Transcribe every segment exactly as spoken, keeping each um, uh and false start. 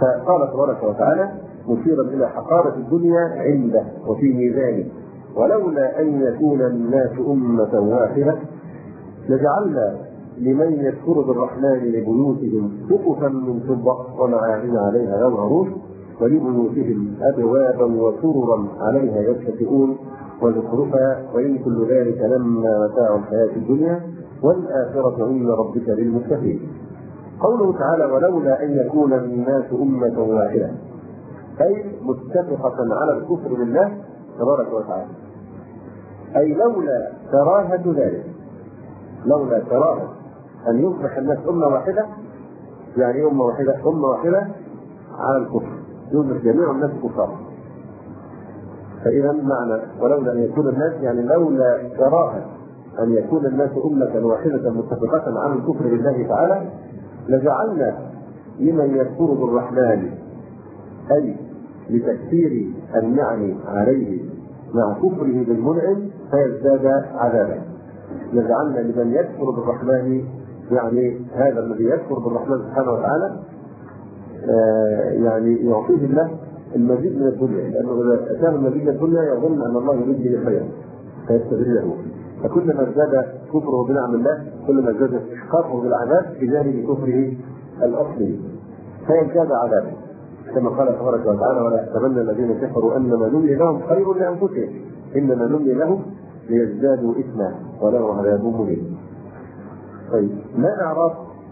فقال تبارك وتعالى مشيرا إلى حقارة الدنيا عنده وفي ميزانه: ولولا أن يكون الناس أمة واحدة لجعلنا لمن يكفر بالرحمن لبيوتهم سقفا من فضة ومعارج عليها يظهرون ولبيوتهم أبوابا وسررا عليها يتكئون وزخرفا وإن كل ذلك لما متاع الحياة الدنيا والآخرة عند ربك للمتقين. قوله تعالى: ولولا أن يكون الناس أمة واحدة، أي متفقة على الكفر بالله تبارك وتعالى، أي لولا كراهة ذلك، لولا كراهة أن يصبح الناس أمة واحدة. يعني أمة واحدة أمة واحدة على الكفر، يصبح جميع الناس كفار. فإذا معنى ولولا أن يكون الناس يعني لولا كراهة أن يكون الناس أمة واحدة متفقة على الكفر بالله تعالى لجعلنا لمن يكفر بالرحمن، أي لتكثير النعم عليه مع كفره بالمنعم فيزداد عذابا، لجعلنا لمن يكفر بالرحمن يعني هذا الذي يكفر بالرحمن سبحانه وتعالى آه يعني يعطيه الله المزيد من الدنيا، لأنه إذا أتاه المزيد من الدنيا يظن أن الله يريد به خيرا فيستغله. فكلما ازداد كفره بنعم الله كلما ازداد استحقاقه بالعذاب بجانب كفره الأصلي فيزداد عذابا، كما قال تبارك وتعالى: ولا يحسبن الذين كفروا انما نملي لهم خير لانفسهم انما نملي لهم ليزدادوا اثما ولهم عذاب مهين. طيب ما اعرف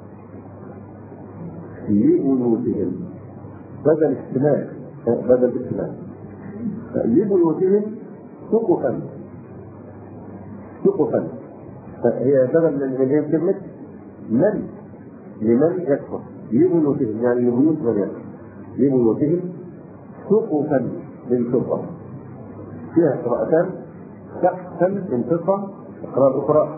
لبيوتهم بدل استماع بدل استماع لبيوتهم سقفا سقفا هي بدل من كلمه من لمن يكفر لبيوتهم يعني لبيوت من يكفر لبيوتهم سقفا من فضة، فيها قراءتان: سقفا من فضة، القراءة الأخرى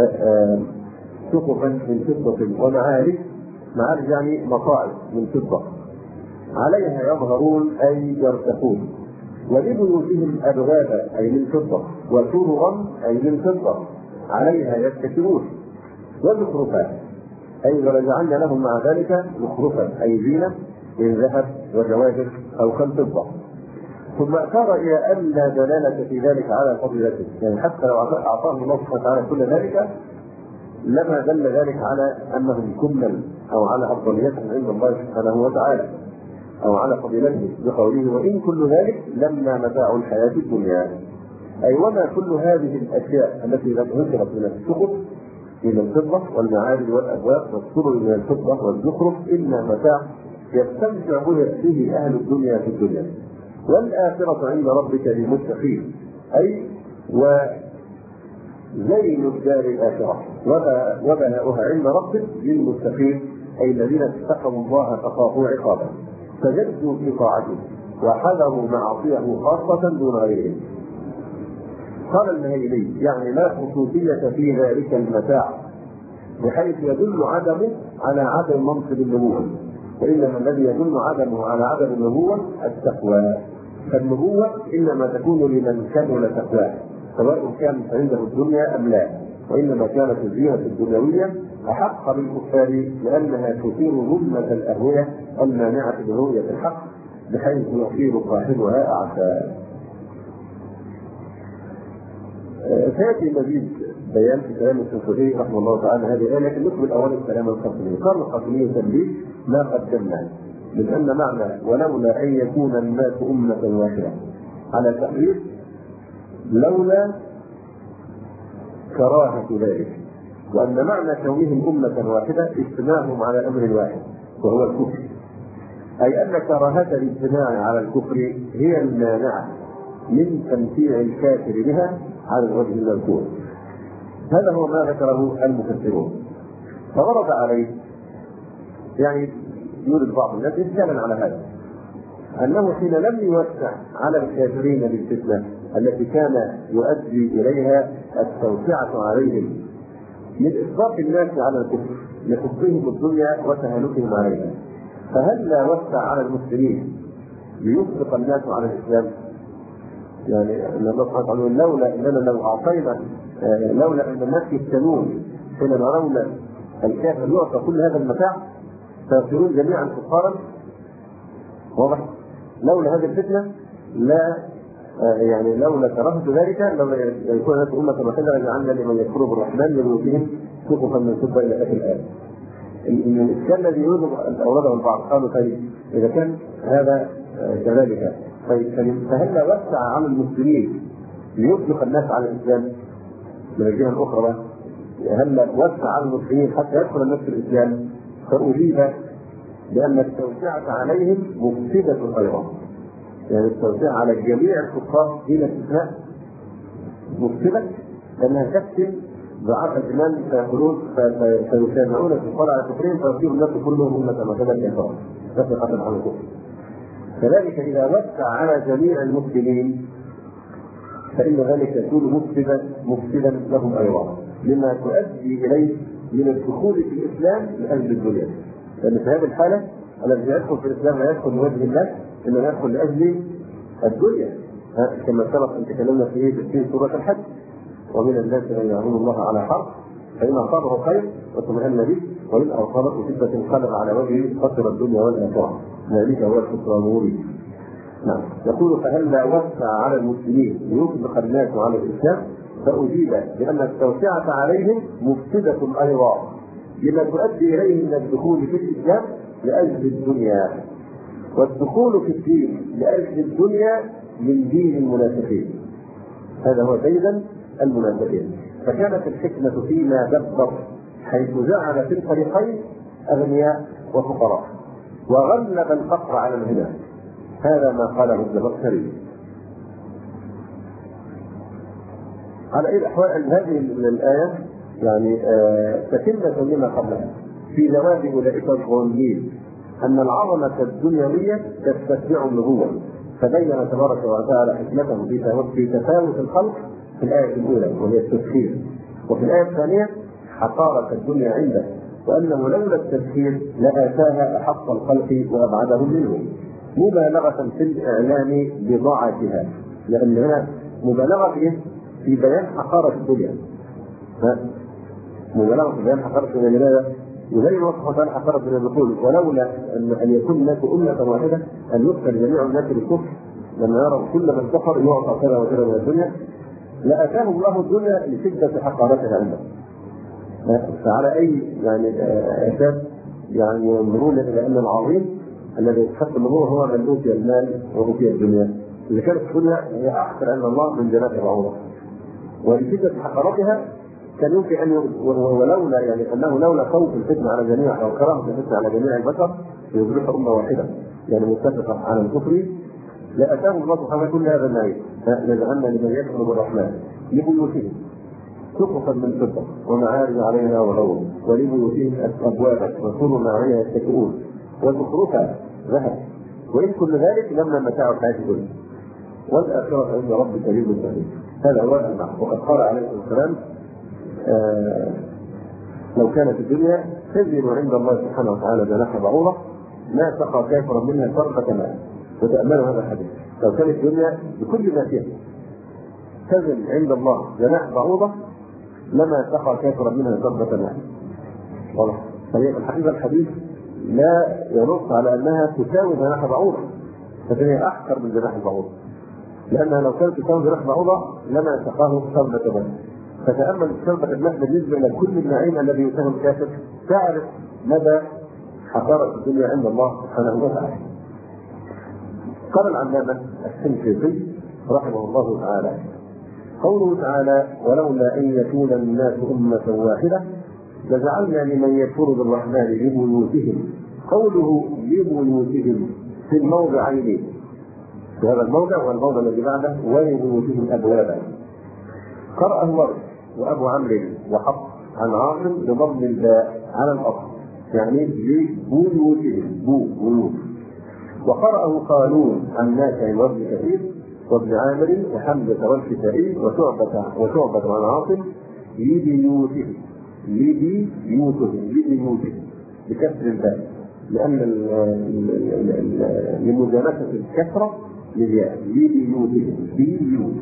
سقفا من فضة ومعارج، معارج يعني مصاعد من فضة عليها يظهرون أي يرتقون، ولبيوتهم أبوابا أي من فضة وسررا أي من فضة عليها يتكئون وزخرفا أي ولجعلنا لهم مع ذلك زخرفا أي زينة من ذهب وجواهر أو خلفضة. ثم أشار إلى أن لا دلالة في ذلك على فضيلته، يعني حتى لو أعطاه الله سبحانه وتعالى كل ذلك لما دل ذلك على أنهم كمل أو على أفضليتهم عند الله سبحانه وتعالى أو على فضيلته بقوله: وإن كل ذلك لما متاع الحياة الدنيا، أي وما كل هذه الأشياء التي ذكرت من السقف من الفضة والمعارج والأبواب والسرر من الفضة والزخرف إلا متاع يستمتع به أهل الدنيا في الدنيا، والآخرة عند ربك للمتقين، أي وزين الدار الآخرة وبهاؤها عند ربك للمتقين، أي الذين اتقوا الله فخافوا عقابه فجدوا في طاعته وحذروا معصيه خاصة دون غيرهم. قال النهيلي: يعني لا خصوصية في ذلك المتاع بحيث يدل عدمه على عدم منصب النبوة، وإنما الذي يدل عدمه على عدم النبوة التقوى، فالنبوة إنما تكون لمن كمل تقواه سواء كانت عنده الدنيا أم لا، وإنما كانت الزينة الدنيوية أحق بالكفار لأنها تثير ظلمة الأهوية المانعة برؤية الحق بحيث يصير صاحبها أعداء. سيأتي مزيد بيان في كلام الشافعي رحمه الله تعالى هذه الآية، لكن نكمل أولا الكلام القسمي. قال القسمي تنبيه ما قدمنا من أن معنى ولولا أن يكون الناس أمة واحدة على تحريف لولا كراهة ذلك، وأن معنى كونهم أمة واحدة اجتماعهم على أمر واحد وهو الكفر، أي أن كراهة الاجتماع على الكفر هي المانعة من تمتيع الكافر بها على الوجه المذكور. هذا هو ما ذكره المفسرون. فورد عليه يعني يورد بعض الناس إشكالا على هذا، أنه حين لم يوسع على الكافرين بالفتنة التي كان يؤدي إليها التوسعة عليهم من إسقاط الناس على الكفر لحبهم الدنيا وتهالكهم عليها، فهل لا وسع على المسلمين ليسقط الناس على الإسلام؟ يعني أن الله سبحانه وتعالى لولا أننا لو أعطينا لولا أن الناس يفتنون حين يرون الكافر يعطى كل هذا المتاع فيصيرون جميعا كفارا، واضح؟ لولا هذه الفتنه لا يعني لولا كرهت ذلك لولا يكون الناس امه واحده لجعلنا لمن يكفر بالرحمن لبيوتهم سقفا من فضه الى اخر الايه. الاشكال الذي يوجد اورده البعض قالوا طيب اذا كان هذا كذلك طيب فهل وسع على المسلمين ليطلق الناس على الاسلام من الجهه الاخرى بقى؟ هل وسع على المسلمين حتى يدخل الناس في الاسلام؟ فاجيب بان التوسعه عليهم مفسده ايضا. يعني التوسعه على جميع الكفار دون استثناء مفسده لانها تكتم ضعاف الايمان فيقولون فيسامعون الكفار على كفرهم فيصير الناس كلهم امه واحده الكفار تفرقه عن الكفر. كذلك اذا وسع على جميع المسلمين فان ذلك يكون مفسدا مفسدا لهم ايضا لما تؤدي اليه من الدخول في الاسلام لاجل الدنيا. لان في هذه الحاله الذي يدخل في الاسلام لا يدخل لوجه الله انما يدخل لاجل الدنيا كما سبق ان تكلمنا في في سوره الحج ومن الناس من يعبد الله على حرف فان اصابه خير واطمئن به وان اصابته فتنه انقلب على وجهه خسر الدنيا والاخره ذلك هو الخسران المبين. نعم يقول فهلا وسع على المسلمين ليطلق الناس على الاسلام فاجيب بان التوسعه عليهم مفسده ايضا لما تؤدي اليه من الدخول في الاسلام لاجل الدنيا والدخول في الدين لاجل الدنيا من دين المنافقين. هذا هو ديدا المنافقين. فكانت الحكمه فيما دبر حيث جعل في الفريقين اغنياء وفقراء وغلب الفقر على الغنى. هذا ما قاله الزمخشري. على اي الاحوال هذه الايه يعني تتمه لما قبلها في جواب اولئك الظالمين ان العظمه الدنيويه تستتبع النبوه فبين تبارك وتعالى حكمته في تفاوت الخلق في الايه الاولى وهي التسخير وفي الايه الثانيه حقاره الدنيا عنده وانه لولا التسخير لاتاها احق الخلق وابعدهم منه مبالغه في الاعلام بضاعتها لان هنا مبالغه في بيان حقاره الدنيا. مبالغه في بيان حقاره الدنيا لماذا؟ وزي ما وصف تعالى حقاره الدنيا يقول ولولا ان يكون الناس امه واحده ان يقتل جميع الناس بالكفر لما يرى كل من كفر يعطى كذا وكذا من الدنيا لاتاه الله الدنيا لشده حقارتها عنده. فعلى اي يعني اساس يعني ينظرون الى ان العظيم الذي يستحق النبوه هو من اوتي المال واوتي الدنيا اللي كانت الدنيا هي احسن عند الله من جنات العوضه ولشده حقارتها كان يمكن ان ولولا يعني انه لولا خوف الفتنه على جميع او كراهه الفتنه على جميع البشر ليصبح امه واحده يعني متفقه على الكفر لاتاه الله سبحانه كل هذا النعيم لجعلنا لمن يكفر بالرحمن لبيوتهم سقفا من فضه ومعارج عليها وغور ولبيوتهم ابوابا وسرر عليها يتكئون وزخرفها ذهب وان كل ذلك لما متاع الحياه الدنيا والاخره عند ربك للمتقين. هذا هو المعنى. وقد قال عليه السلام آه لو كانت الدنيا تزن عند الله سبحانه وتعالى جناح بعوضه ما سقى كافرا منها شربة ماء. وتأملوا هذا الحديث لو كانت الدنيا بكل ما فيها تزن عند الله جناح بعوضه لما سقى كافرا منها شربة ماء. واضح؟ فهي الحقيقة الحديث لا ينص على انها تساوي جناح بعوضه فهي احقر من جناح البعوضه لانها لو كانت تساوي جناح بعوضه لما سقاه شربة ماء. فتأمل شربة الماء بالنسبة إلى كل النعيم الذي يساهم الكافر تعرف مدى حقارة الدنيا عند الله سبحانه وتعالى. قال العلامة الشنقيطي رحمه الله تعالى قوله تعالى ولولا أن يكون الناس أمة واحدة لجعلنا لمن يكفر بالرحمن لبيوتهم. قوله لبيوتهم في الموضعين في هذا الموضع والموضع الذي بعده ولبيوتهم أبوابا. قرأه ورد وأبو عمرو وحفص عن عاصم بضم الباء على الأصل يعني لبيوتهم بو بيوت. وقرأه قالون عن نافع وابن كثير وابن عامر وحمزة والكسائي وشعبة وشعبة عن عاصم لبيوتهم لبيوتهم لبيوتهم بكسر الباء لأن لمجانسة الكسرة للياء لبيوتهم بيوت.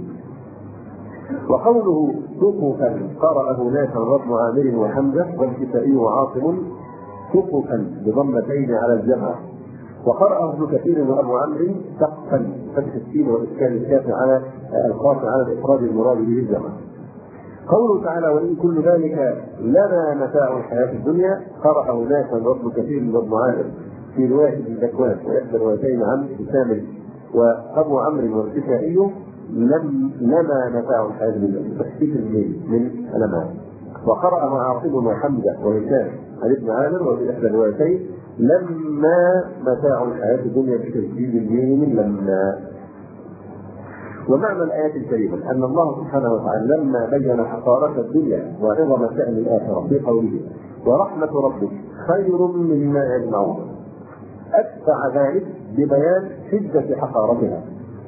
وقوله سقفا قرأه نافع وابن عامر وحمزة والكسائي وعاصم سقفا بضمتين على الجمع وقرأه ابن كثير وأبو عمرو سقفا فتح السين وإسكان الكاف على القاف على الإفراد المراد به الجمع. قوله تعالى وإن كل ذلك لنا متاع الحياة الدنيا قرأه نافع وابن كثير وابن عامر في رواية ابن ذكوان وإحدى الروايتين عن كامل وأبو عمرو والكسائي لم لما متاع الحياة الدنيا تخفيف الميل من لما. وقرأ مع عاصم وحمزة وهشام عن ابن عامر وفي إحدى الروايتين لما متاع الحياة الدنيا بتشديد الميل من لما. ومعنى الآية الكريمة أن الله سبحانه وتعالى لما بين حقارة الدنيا وعظم شأن الآخرة في قوله ورحمة ربك خير مما يجمعون أتبع ذلك ببيان شدة حقارتها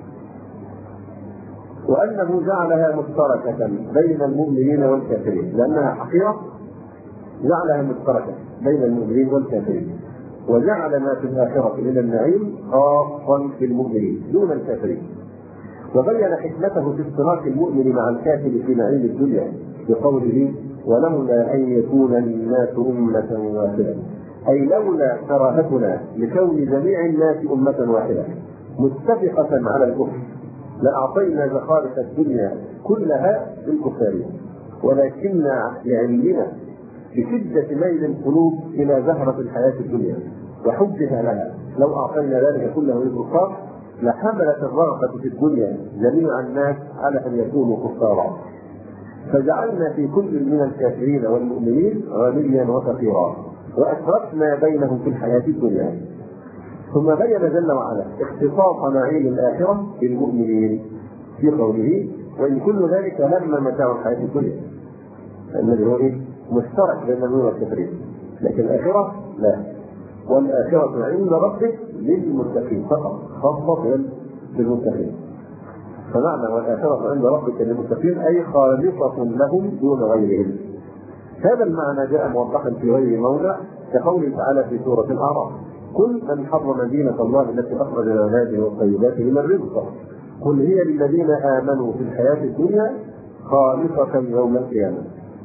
وأنه جعلها مشتركة بين المؤمنين والكافرين لأنها حقيرة جعلها مشتركة بين المؤمنين والكافرين وجعل ما في الآخرة من النعيم خاصا في المؤمنين دون الكافرين. وبين حكمته في اشتراك المؤمن مع الكافر في نعيم الدنيا بقوله ولولا أن يكون الناس أمة واحدة أي لولا كراهتنا لكون جميع الناس أمة واحدة متفقة على الكفر لأعطينا زخارف الدنيا كلها للكفار ولكن لعلمنا بشدة ميل القلوب إلى زهرة الحياة الدنيا وحبها لها لو أعطينا ذلك كله للكفار لحملت الرغبة في الدنيا جميع الناس على أن يكونوا كفارا فجعلنا في كل من الكافرين والمؤمنين غنيا وفقيرا وأشركنا بينهم في الحياة الدنيا. ثم بين جل وعلا اختصاص نعيم الآخرة بالمؤمنين في قوله وإن كل ذلك لما متاع الحياة الدنيا الذي هو مشترك بين المؤمنين والكافرين لكن الآخرة لا والآخرة عند ربك للمتقين فقط خاصة للمتقين. فمعنى والآخرة عند ربك للمتقين أي خالصة لهم دون غيرهم. هذا المعنى جاء موضحا في غير موضع كقوله تعالى في سورة الأعراف قل من حرم دينة الله التي أخرج لعباده والطيبات من الرزق قل هي للذين آمنوا في الحياة الدنيا خالصة يوم القيامة.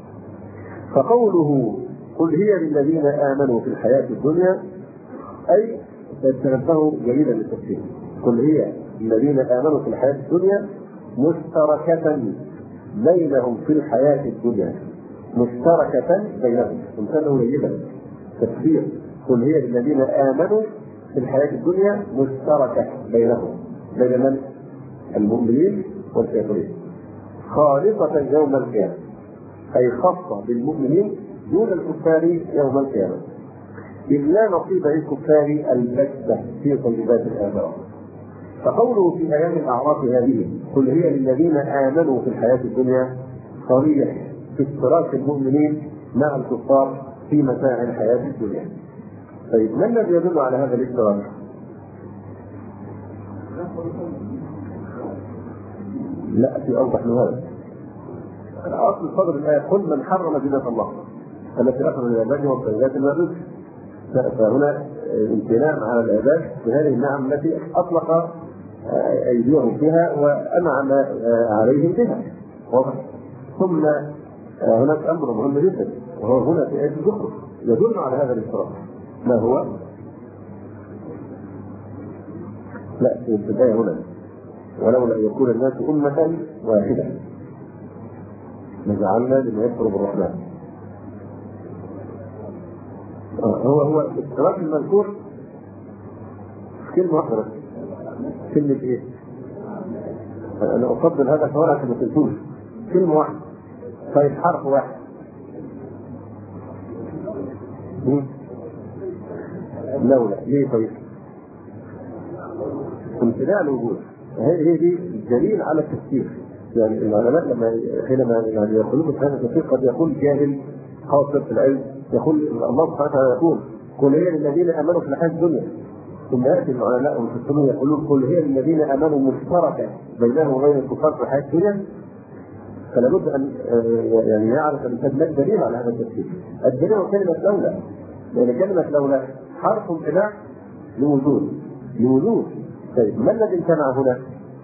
فقوله قل هي للذين آمنوا في الحياة الدنيا أي تنبهوا جيدا للتفسير قل هي الذين آمنوا في الحياة الدنيا مشتركة بينهم في الحياة الدنيا مشتركة بينهم انتبهوا جيدا تفسير قل هي الذين آمنوا في الحياة الدنيا مشتركة بينهم بين من؟ المؤمنين والكافرين خالصة يوم القيامة أي خاصة بالمؤمنين دون الكفار يوم القيامة إذ لا نصيب للكفار البتة في طيبات الآخرة. فقوله في آيات الأعراف هذه قل هي للذين آمنوا في الحياة الدنيا صريح في اشتراك المؤمنين مع الكفار في متاع الحياة الدنيا. طيب ما الذي يدل على هذا الاشتراك؟ لا في أوضح من هذا. أصل صدر الآية قل من حرم زينة الله التي أخرج لعباده والطيبات من الرزق. فهنا امتناع على العباد بهذه النعم التي أطلق أيديهم فيها وأنعم عليهم بها. ثم هناك أمر مهم جدا وهو هنا في آية الزخرف يدل على هذا الاشتراك. ما هو؟ لا في البداية هنا ولولا أن يكون الناس أمة واحدة لجعلنا لمن يكفر بالرحمن. هو هو الاشتراك المذكور كلمة واحدة بس. كلمة إيه؟ أنا أفضل هذا سواء عشان ما تنسوش كلمة واحدة. طيب حرف واحد. لولا ليه طيب؟ امتناع الوجود. هي دي دليل على التفسير. يعني العلماء لما حينما يعني يقولون في هذا التفسير قد يكون جاهل خاصة في العلم يقول الله سبحانه وتعالى يقول قل هي للذين امنوا في الحياه الدنيا ثم ياتي العلماء والمفسرون يقولون قل هي للذين امنوا مشتركه بينهم وبين الكفار في الحياه الدنيا. فلا بد ان يعني يعرف الانسان ما الدليل على هذا التفسير. الدليل هو كلمه لولا لان كلمه لولا حرف امتناع لوجود لوجود. طيب ما الذي امتنع هنا؟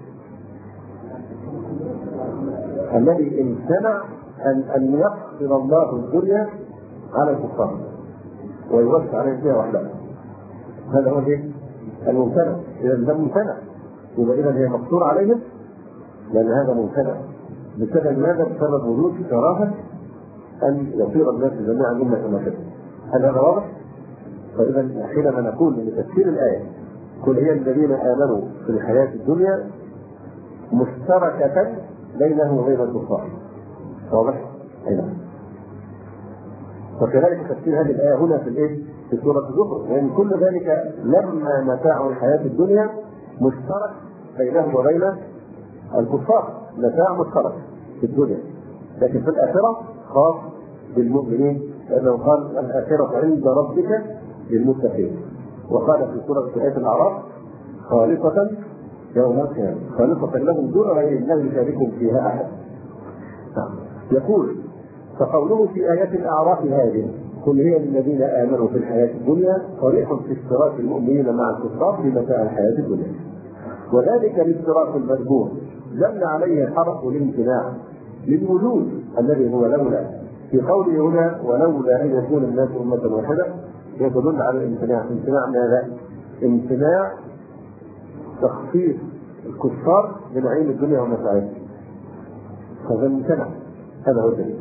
الذي امتنع ان ان يقصر الله الدنيا على الكفار ويوسع عليهم فيها وحدها. هذا هو ايه؟ الممتنع، إذا ده ممتنع، يبقى إذا هي مقصور عليهم لأن هذا ممتنع. بسبب ماذا؟ بسبب وجود كراهة أن يصير الناس جميعا أمة واحدة. هل هذا واضح؟ فإذا حينما نقول من تفسير الآية قل هي الذين آمنوا في الحياة الدنيا مشتركة بينه وبين الكفار. واضح؟ أي نعم. وكذلك تفسير هذه الآية هنا في الإيه؟ في سورة الزخرف، لأن كل ذلك لما متاع الحياة الدنيا مشترك بينه وبين الكفار، متاع مشترك في الدنيا، لكن في الآخرة خاص بالمؤمنين، لأنه قال الآخرة عند ربك للمتقين. وقال في سورة آية الأعراف خالصة يوم القيامة، خالصة لهم دون غير الله يشاركهم فيها أحد. يقول فقوله في آيات الأعراف هذه قل هي الذين آمنوا في الحياة الدنيا صريح في اشتراك المؤمنين مع الكفار في متاع الحياة الدنيا، وذلك الاشتراك المذكور دل عليه الحرف والامتناع للوجود الذي هو لولا. في قوله هنا ولولا أن يكون الناس أمة واحدة يدل على الامتناع. امتناع ماذا؟ امتناع تخصيص الكفار بنعيم الدنيا ومتاعها، هذا امتنع، هذا هو الدليل.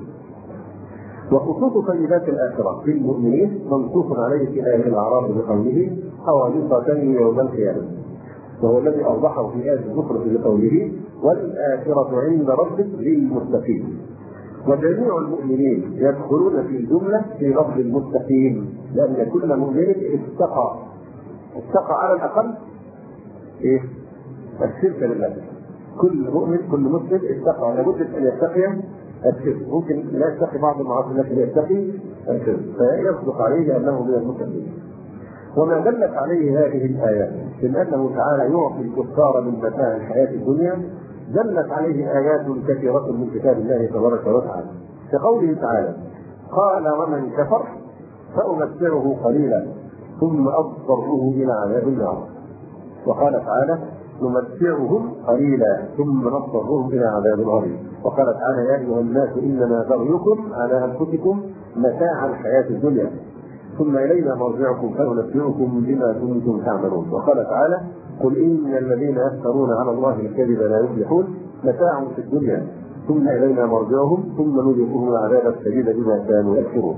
وخصوص طيبات الآخرة في المؤمنين منصوص عليه في آية الأعراف بقوله حوادث يوم القيامة، وهو الذي أوضحه في آية الزخرف بقوله والآخرة عند ربك للمتقين. وجميع المؤمنين يدخلون في الجملة في لفظ المتقين، لأن كل مؤمن اتقى اتقى على الأقل إيه؟ الشرك لله. كل مؤمن كل مسلم اتقى، لابد أن يتقي الشرك. ممكن لا يتقي بعض المعاصي لكن يتقي الشرك فيصدق عليه أنه من المتقين. وما دلت عليه هذه الآيات من أنه تعالى يعطي الكفار من متاع الحياة الدنيا دلت عليه آيات كثيرة من كتاب الله تبارك وتعالى، كقوله تعالى قال ومن كفر فأمتعه قليلا ثم أضطره إلى عذاب النار. وقال تعالى نمتعهم قليلا ثم نضطرهم إلى عذاب غليظ. وقال تعالى يا أيها الناس إنما بغيكم على أنفسكم متاع الحياة الدنيا ثم إلينا مرجعكم فننبئكم بما كنتم تعملون. وقال تعالى قل إن الذين يفترون على الله الكذب لا يفلحون متاع في الدنيا ثم إلينا مرجعهم ثم نذيقهم العذاب الشديد بما كانوا يكفرون.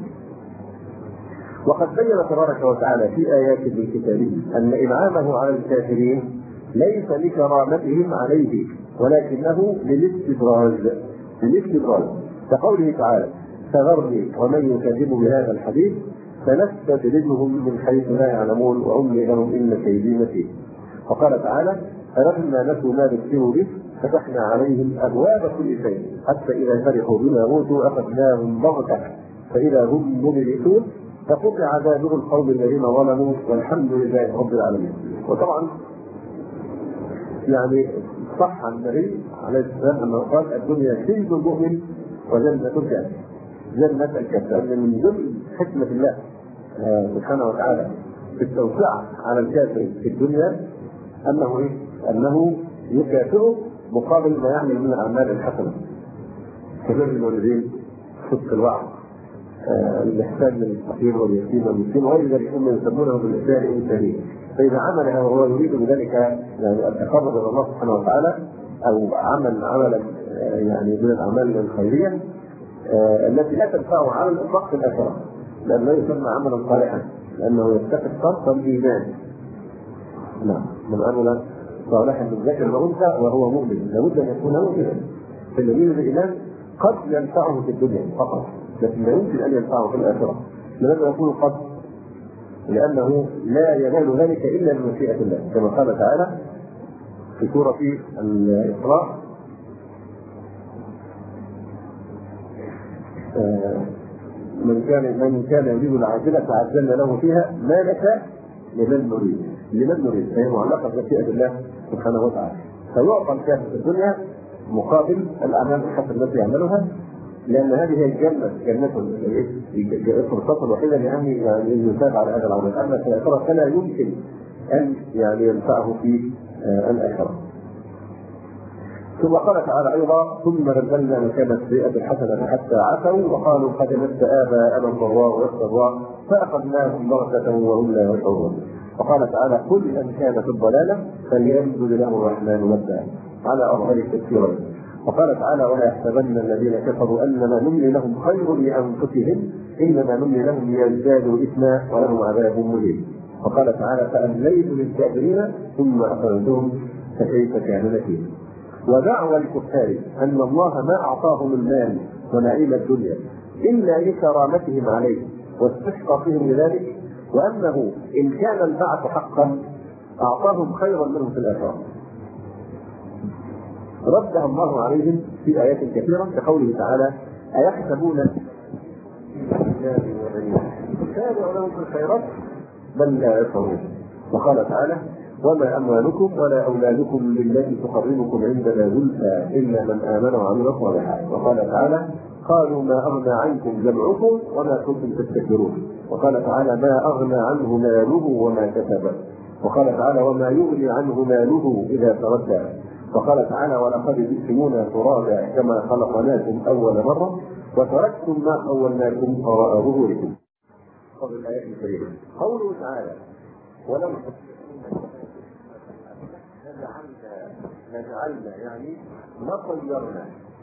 وقد بين تبارك وتعالى في آيات من كتابه أن إنعامه على الكافرين ليس لكرامتهم عليه ولكنه للاستدراج للاستدراج كقوله تعالى فذرني ومن يكذب بهذا الحديث فنستدرجهم من حيث لا يعلمون وأملي لهم إن كيدي متين. وقال تعالى فلما نسوا ما ذكروا به فتحنا عليهم أبواب كل شيء حتى إذا فرحوا بما أوتوا أخذناهم بغتة فإذا هم مبلسون فقطع دابر القوم الذين ظلموا والحمد لله رب العالمين. وطبعا يعني صح عن النبي عليه السلام أنه قال الدنيا سجن المؤمن وجنة الكافر. جنة الكافر من ضمن حكمة الله سبحانه وتعالى في التوسعة على الكافر في الدنيا أنه إيه؟ أنه يكافئه مقابل ما يعمل من الأعمال الحسنة كبر الوالدين صدق الوعد آه، الإحسان للفقير واليتيم والمسكين وغير ذلك هم يسمونه بالإحسان الإنساني. فإذا عملها وهو يريد بذلك يعني التقرب إلى الله سبحانه وتعالى أو عمل عملا آه، يعني من الأعمال الخيرية آه، التي لا تنفعه على الإطلاق في الآخرة لأنه يسمى عملا صالحا لأنه يتخذ شرط الإيمان. نعم من عمل صالحا من ذكر وأنثى وهو مؤمن لابد أن يكون مؤمنا. فالذين بالإيمان قد ينفعه في الدنيا فقط لكن لا يمكن أن ينفعه في الآخرة. لماذا يكون قد؟ لأنه لا ينال ذلك إلا بمشيئة الله كما قال تعالى في سورة الإسراء من كان من كان يريد العاجلة عجلنا له فيها ما نشاء لمن نريد لمن نريد فهي معلقة بمشيئة الله سبحانه وتعالى. فيعطى الكافر في الدنيا مقابل الأعمال الحسنة التي يعملها لأن هذه هي الجنة جنة الفرصة الوحيدة لأن يعني يثاب على هذا العمل. أما في الآخرة فلا يمكن أن يعني ينفعه في الآخرة. ثم قال تعالى أيضا ثم بدلنا مكان السيئة الحسنة حتى عفوا وقالوا قد مس آباءنا الضراء والسراء فأخذناهم بغتة وهم لا يشعرون. وقال تعالى: قل من كان في الضلاله فليمدد له الرحمن مدا، على افضل التفسيرين. وقال تعالى: ولا يحسبن الذين كفروا انما نملي لهم خير لانفسهم انما نملي لهم ليزدادوا اثما ولهم عذاب مهين. وقال تعالى: فامليت للكافرين ثم اخذتهم فكيف كان نكير. ودعوى الكفار ان الله ما اعطاهم المال ونعيم الدنيا الا لكرامتهم عليه واستشرافهم لذلك، وانه ان كان البعث حقا اعطاهم خيرا منهم في الاخره. ردها الله عليهم في آيات كثيرة كقوله تعالى: أيحسبون يسارع لهم في الخيرات بل لا يشعرون. وقال تعالى: وما أموالكم ولا أولادكم بالتي تقربكم عندنا زلفى إلا من آمن وعمل صالحا. وقال تعالى: قالوا ما أغنى عنكم جمعكم وما كنتم تستكبرون. وقال تعالى: ما أغنى عنه ماله وما كسب. وقال تعالى: وما يغني عنه ماله إذا تردى. وقال تعالى: ولقد جئتمونا ترابا كما خلقناكم اول مره وتركتم ما خولناكم وراء ظهوركم. قبل الايات الكريمه قوله تعالى: ولو لجعلنا لجعلنا يعني لطيرنا.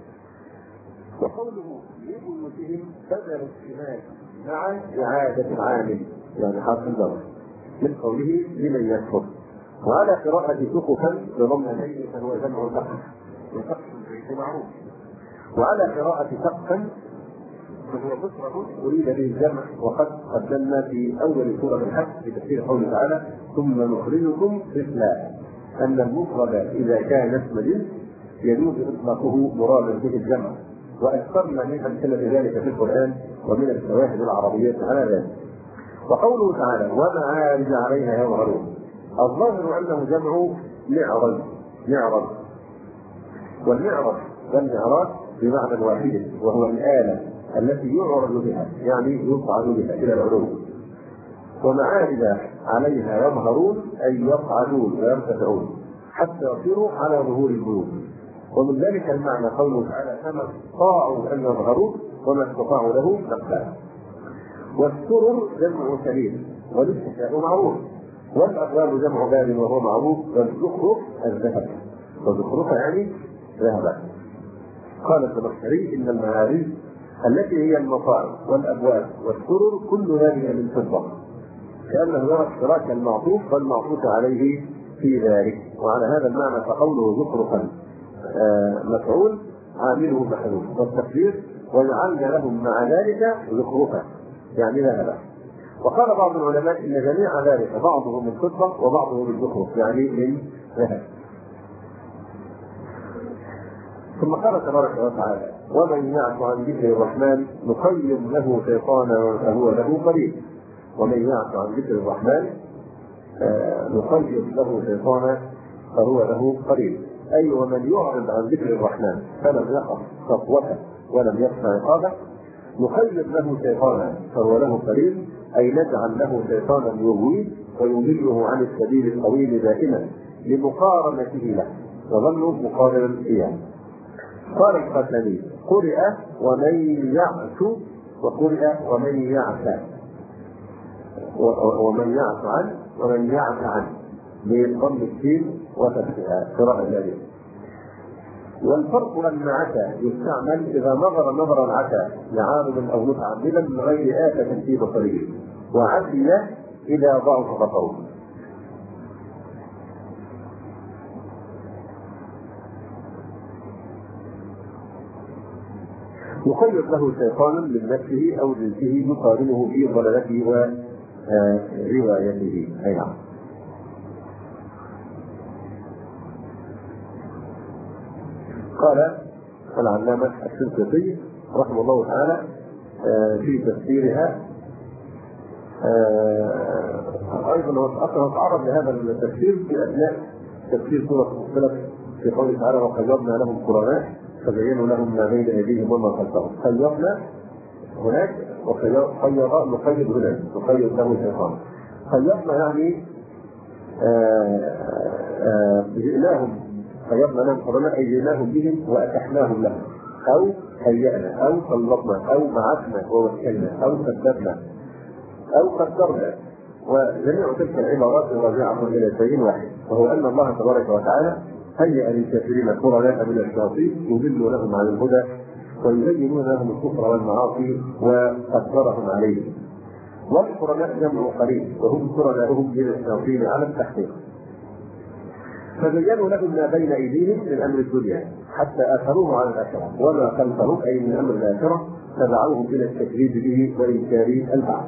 وقوله لبيوتهم بدل الشمال مع اعاده العامل يعني حرف الضرب من قوله لمن يكفر. وعلى قراءة سقفا بضم العين فهو جمع سقف وسقف البيت معروف. وعلى قراءة سقفا فهو مفرد أريد به الجمع، وقد قدمنا في أول سورة الحج في تفسير قوله تعالى: ثم نخرجكم طفلا، أن المفرد إذا كان اسم جنس يجوز إطلاقه مرادا به الجمع، وأكثرنا من أمثلة ذلك في القرآن ومن الشواهد العربية على ذلك. وقوله تعالى: ومعارج عليها يظهرون، الظاهر انه جمع معرض معرض والمعرض والمعراج بمعنى واحد، وهو الآلة التي يعرض بها يعني يصعد بها الى العلو. ومعارج عليها يظهرون اي يصعدون ويرتفعون حتى يصيروا على ظهور البيوت. ومن ذلك المعنى قوله تعالى: فما استطاعوا ان يظهروا وما استطاعوا له نقلا. والسرر جمع سليم والاتكاء معروف، والأبواب جمع باب وهو معروف، والزخرف الذهب والزخرف يعني ذهبا. قال الزمخشري: إن المعارج التي هي المصائب والأبواب والسرر كل ذلك من فضة، كأنه يرى اشتراك المعطوف والمعطوف عليه في ذلك. وعلى هذا المعنى فقوله زخرفا آه مفعول عامله محذوف، والتقدير: وجعلنا لهم مع ذلك زخرفا يعني ذهبا. وقال بعض العلماء ان جميع ذلك بعضه من فضه وبعضه من زخرف يعني من ذهب. ثم قال تبارك وتعالى: ومن يعش عن ذكر الرحمن نقيض له شيطانا فهو له قريب. ومن يعش عن ذكر الرحمن آه نقيض له شيطانا فهو له قريب، اي ومن يعرض عن ذكر الرحمن فلم يقف خطوته ولم يسمع عقابه نقيض له شيطانا فهو له قريب، أي نجعل له شيطانا يغويه ويضله عن السبيل الطويل دائما لمقارنته له وظنه مقارنا فيها. قال القاسمي: قرئ ومن يعش وقرئ ومن يعش ومن يعش عنه ومن يعش عنه بضم السين وفتحها قراءة ذلك. والفرق أن عسى يستعمل إذا نظر نظر العسى لعامل أو متعمدا من غير آفة في بصره، وعسي إذا ضعف بصره. يقيد له شيطانا من نفسه أو جنسه يقارنه في ضلالته وروايته. أي نعم. قال العلامة الشنقيطي رحمه الله تعالى في تفسيرها أيضا هو تعرض لهذا التفسير في أثناء تفسير سورة فصلت في قوله تعالى: وقيضنا لهم قرناء فبينوا لهم ما بين أيديهم وما خلفهم. قيضنا هناك وقيض نقيض هناك نقيض له شيطان. قيضنا يعني جئناهم خيرنا لهم قرناء أي جئناهم بهم وأتحناهم لهم، أو هيأنا أو سلطنا أو بعثنا ووكلنا أو سددنا أو قدرنا وجميع تلك العبارات راجعة إلى شيء واحد، وهو أن الله تبارك وتعالى هيأ للكافرين قرناء من الشياطين يضل لهم عن الهدى ويزينون لهم الكفر والمعاصي وأكثرهم عليه. والقرناء جمع قريب وهم قرناؤهم من الشياطين على التحقيق. فبينوا لهم ما بين أيديهم من أمر الدنيا حتى آثروه على الآخرة، وما خلفهم أي من أمر الآخرة تبعوهم إلى التكذيب به وإنكار البعث.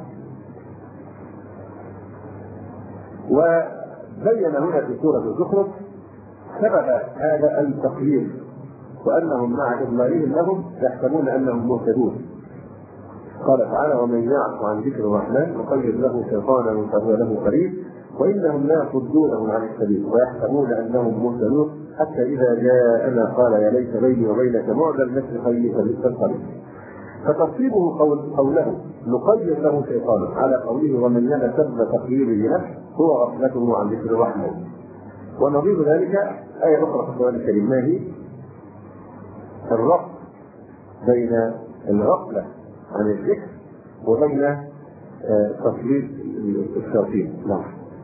وبين هنا في سورة الزخرف سبب هذا التقييد، وأنهم مع إضلالهم لهم يحسبون أنهم مهتدون. قال تعالى: ومن يعش عن ذكر الرحمن نقيض له شيطانا فهو له قريب وإنهم لا يصدونهم عن السبيل ويحسبون أنهم مهتدون حتى إذا جاءنا قال يا ليت بيني وبينك بعد المشرقين فبئس القريب. فتصيبه قول قوله نقيض له شيطانا على قوله ومن يتسبب تقييده له هو غفلته عن ذكر الرحمن. ونظير ذلك آية أخرى في القرآن الكريم، ما هي؟ الربط بين الغفلة عن الذكر وبين تصوير الشياطين. نعم.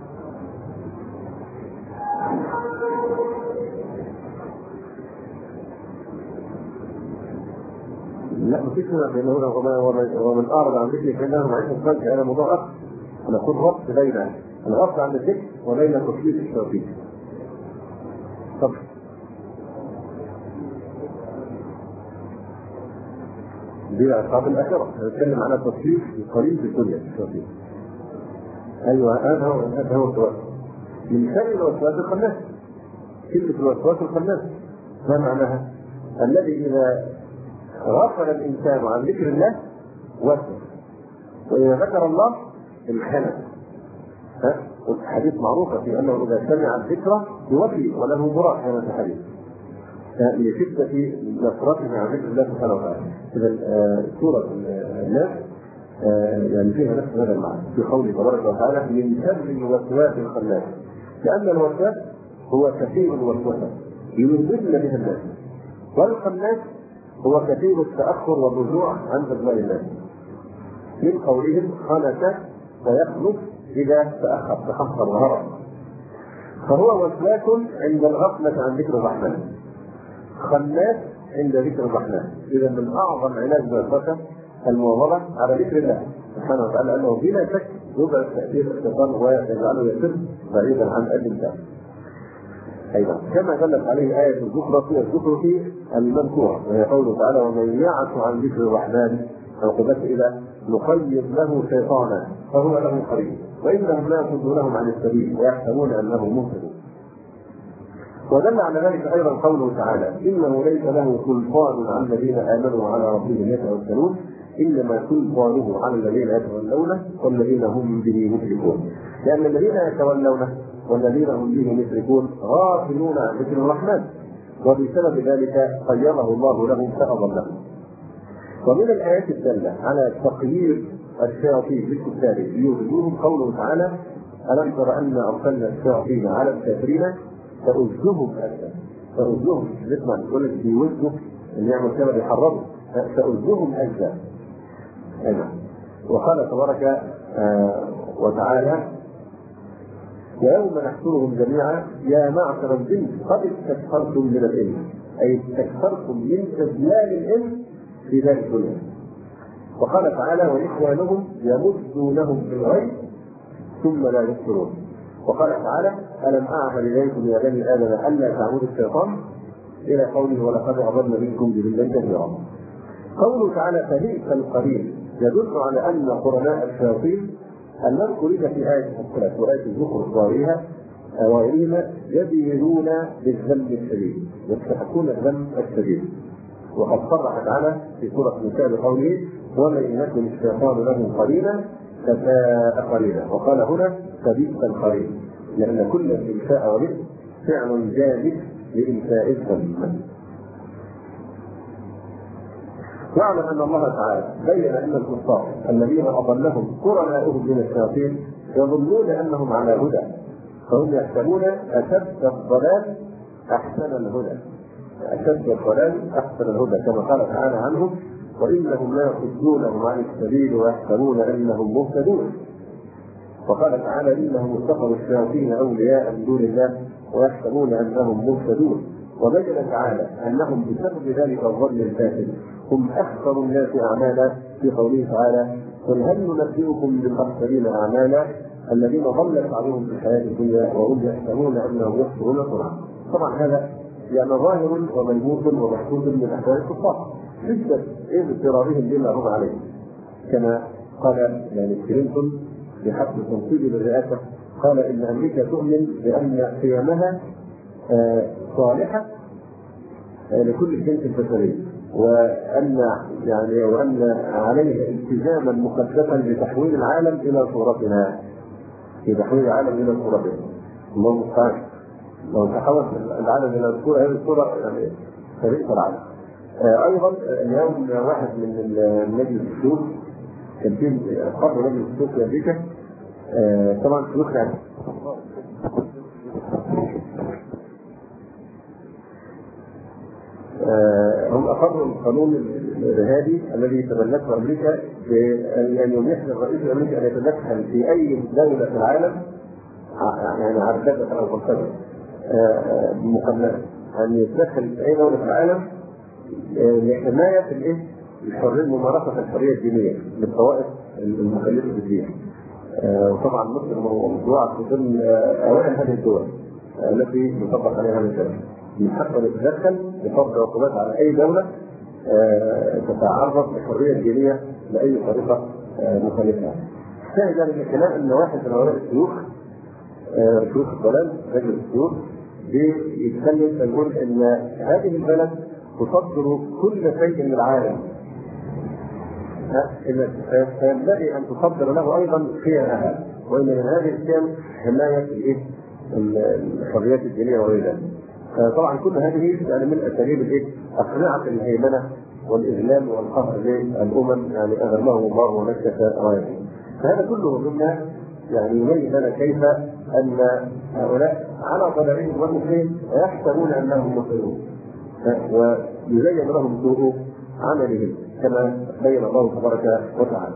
لا مفيش بينه ومن أعرض عن ذكري فإنه معيشة ضنكا. هذا موضوع آخر. نقول ربط بين الغفل عن الذكر وبين تصوير الشياطين. طب دي أصحاب الآخرة نتكلم على التصوير القليل في الدنيا الشياطين. أيوه هذا هو هذا هو السؤال. من شر الوسواس الخناس. كلمة الوسواس الخناس ما معناها؟ الذي إذا غفل الإنسان عن ذكر الله وسوس، وإذا ذكر الله انحنى. ها؟ والحديث معروفة في أنه إذا سمع الذكر يوفي وله براء هذا الحديث. لشدة نصرته عن ذكر الله سبحانه وتعالى. إذا سورة الناس يعني فيها نفس هذا المعنى في قوله تبارك وتعالى من شر الوسواس الخناس، لأن الوسواس هو كثير الوسوسة يضل بها الناس، والخناس هو كثير التأخر والرجوع عن إضلال الناس. من قولهم خنس فيخلص إذا تأخر تأخر وهرب. فهو وسواس عند الغفلة عن ذكر الرحمن، خناس عند ذكر الرحمن. إذا من أعظم علاج الوسوسة المواظبة على ذكر الله سبحانه وتعالى، أنه بلا شك يبعد تأثير الشيطان ويجعله يسر بعيدا عن الإنسان. أيضا كما دلت عليه آية الزخرف في الزخرف المذكورة، وهي قوله تعالى ومن يعش عن ذكر الرحمن عقبت إلى نقيض له شيطانا فهو له قريب وإنهم لا يصدونهم عن السبيل ويحسبون أنهم مهتدون. ودل على ذلك أيضا قوله تعالى إنه ليس له سلطان على الذين آمنوا وعلى ربهم يتوكلون إنما سلطانه على الذين يتولونه والذين هم به مشركون، لأن الذين يتولونه والذين هم به مشركون غافلون عن ذكر الرحمن، وبسبب ذلك قيضه الله لهم فأضلهم. ومن الآيات الدالة على تقييد الشياطين بالكفار ليضلوهم قوله تعالى ألم تر أن أرسلنا الشياطين على الكافرين فأزهم أزا. فأزهم نسمع يقول لك بيوزوا اللي يعمل كما بيحرضوا فأزهم أزا. أيضا وقال تبارك آه وتعالى ويوم نحشرهم جميعا يا معشر الجن قد استكثرتم من الإنس، أي استكثرتم من تذلال الإنس في ذلك الدنيا. وقال تعالى وإخوانهم يمدونهم في الغي ثم لا يبصرون. وقال تعالى ألم أعهد إليكم يا بني آدم ألا تعبدوا الشيطان إلى قوله ولقد أضل منكم جبلا كثيرا. قوله تعالى فبئس القرين يدل على أن قرناء الشياطين المذكورين في آية الصلاة وآية الزخرف وغيرها وغيرهما يدينون بالذنب الشديد يستحقون الذنب الشديد. وقد صرح تعالى في سورة النساء بقوله ومن يكن الشيطان له قرينا فساء قرينا. وقال هنا فبئس القرين لأن كل إنشاء وبئس فعل جاذب لإنشاء الذنب. واعلم أن الله تعالى بين أن الكفار الذين أضلهم قرناؤهم من الشياطين يظنون أنهم على هدى، فهم يحسبون أشد الضلال أحسن الهدى، أشد الضلال أحسن الهدى كما قال تعالى عنهم وإنهم لا يصدونهم عن السبيل ويحسبون أنهم مهتدون. وقال تعالى انهم اتخذوا الشياطين اولياء من دون الله ويحسبون انهم مهتدون. وبين تعالى انهم بسبب ذلك الظن الفاسد هم اخسر الناس اعمالا في قوله تعالى قل هل ننبئكم بالاخسرين اعمالا الذين ضلت عليهم في الحياه الدنيا وهم يحسبون انهم يحسنون صنعا. طبعا هذا يعني ظاهر وملموس ومحسوس من احوال الكفار جدا ايه اضطرارهم بما هم عليه. كما قال يعني كلينتون بحسب تنصيبه للرئاسه قال ان امريكا تؤمن بان قيمها آه صالحه آه لكل الجنس البشري، وان يعني وان عليها التزاما مقدسا لتحويل العالم الى صورتنا، في تحويل العالم الى صورتنا. الله المستعان. لو تحول العالم الى الصوره هذه الصوره يعني فريق العالم. آه ايضا اليوم واحد من مجلس الشيوخ كان في قرر مجلس الشيوخ في امريكا آه طبعا شيوخ يعني آه هم اقروا القانون الارهابي الذي تبنته امريكا بان يميح للرئيس الامريكي ان يتدخل في اي دوله في العالم يعني عباده او مرتبه مقننه ان يتدخل في اي دوله في العالم لحمايه الايه؟ الحريه ممارسه الحريه الدينيه للطوائف المخالفه بالدين. وطبعا مصر موضوعه في ضمن اوائل هذه الدول التي يطبق عليها هذا الكلام. من حقها ان يتدخل بفرض عقوبات على اي دوله تتعرض للحريه الدينيه لاي طريقه مخالفه. شاهد من الكلام ان واحد من علماء الشيوخ شيوخ الضلال رجل الشيوخ بيتكلم فيقول ان هذه البلد تصدر كل شيء من العالم فينبغي ان تصدر له ايضا قيمها، وان من هذه القيم حمايه الايه؟ الحريات الدينيه وغير ذلك. طبعا كل هذه يعني من اساليب الايه؟ اقنعه الهيمنه والاذلال والقهر للامم يعني اغلهم الله ونكس رايتهم. فهذا كله مما يعني يبين لنا كيف ان هؤلاء على ضلالهم وكفرهم يحسبون انهم مخطئون ويزين لهم سوء عملهم كما بين الله تبارك وتعالى.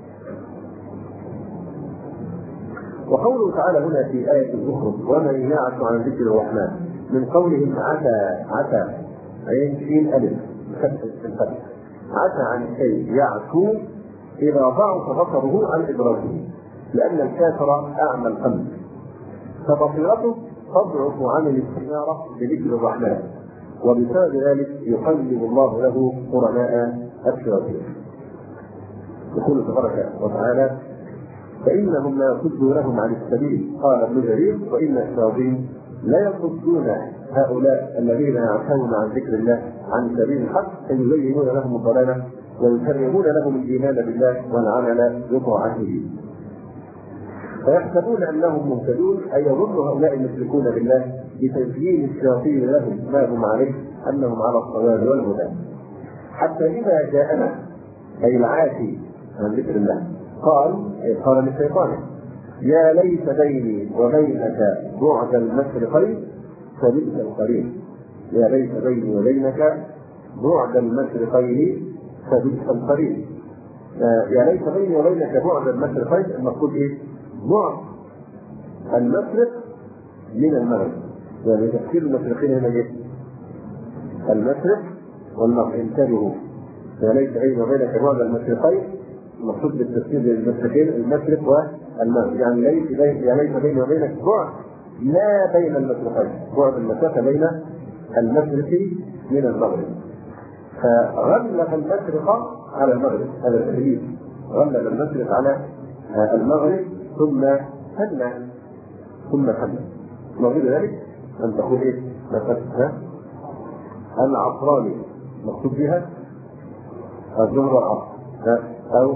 وقوله تعالى هنا في آية الزخرف ومن يعش عن ذكر الرحمن من قولهم عتى عتى عين سين ألف الفتح عتى عن الشيء يعشو إذا ضعف بصره عن إدراكه، لأن الكافر أعمى القلب فبصيرته تضعف عن الاستنارة بذكر الرحمن، وبسبب ذلك يقلب الله له قرناء الشياطين. يقول تبارك وتعالى فإنهم لا يصدونهم عن السبيل قال ابن جرير وإن الشياطين لا يصدون هؤلاء الذين يعشون عن ذكر الله عن سبيل الحق فيزينون لهم الضلالة ويكرهون لهم الإيمان بالله والعمل بطاعته فيحسبون انهم مهتدون، اي يظن هؤلاء المشركون بالله بتزيين الشياطين لهم ما هم عليه انهم على الصواب والهدى. حتى اذا جاءنا اي العاتي عن ذكر الله قال قال للشيطان يا ليت بيني وبينك بعد المشرقين فبئس القرين. يا ليت بيني وبينك بعد المشرقين فبئس القرين. يا ليت بيني وبينك بعد المشرقين المقصود ايه؟ بعد المشرق من المغرب، يعني تفسير المشرقين هنا ايه؟ المشرق والمغرب. انتبهوا يا ليت بيني وبينك بعد المشرقين المقصود بالتفسير المشرقين المشرق والمغرب، يعني ليس يا ليت بيني وبينك بعد ما بين المشرقين، بعد المسافه بين المشرق من المغرب. فغلب المشرق على المغرب، هذا التغليب غلب المشرق على المغرب ثم هدنا ثم هدنا. وغير ذلك ان تقول ايه؟ مثلا العصراني مقصود بها الظهر والعصر، او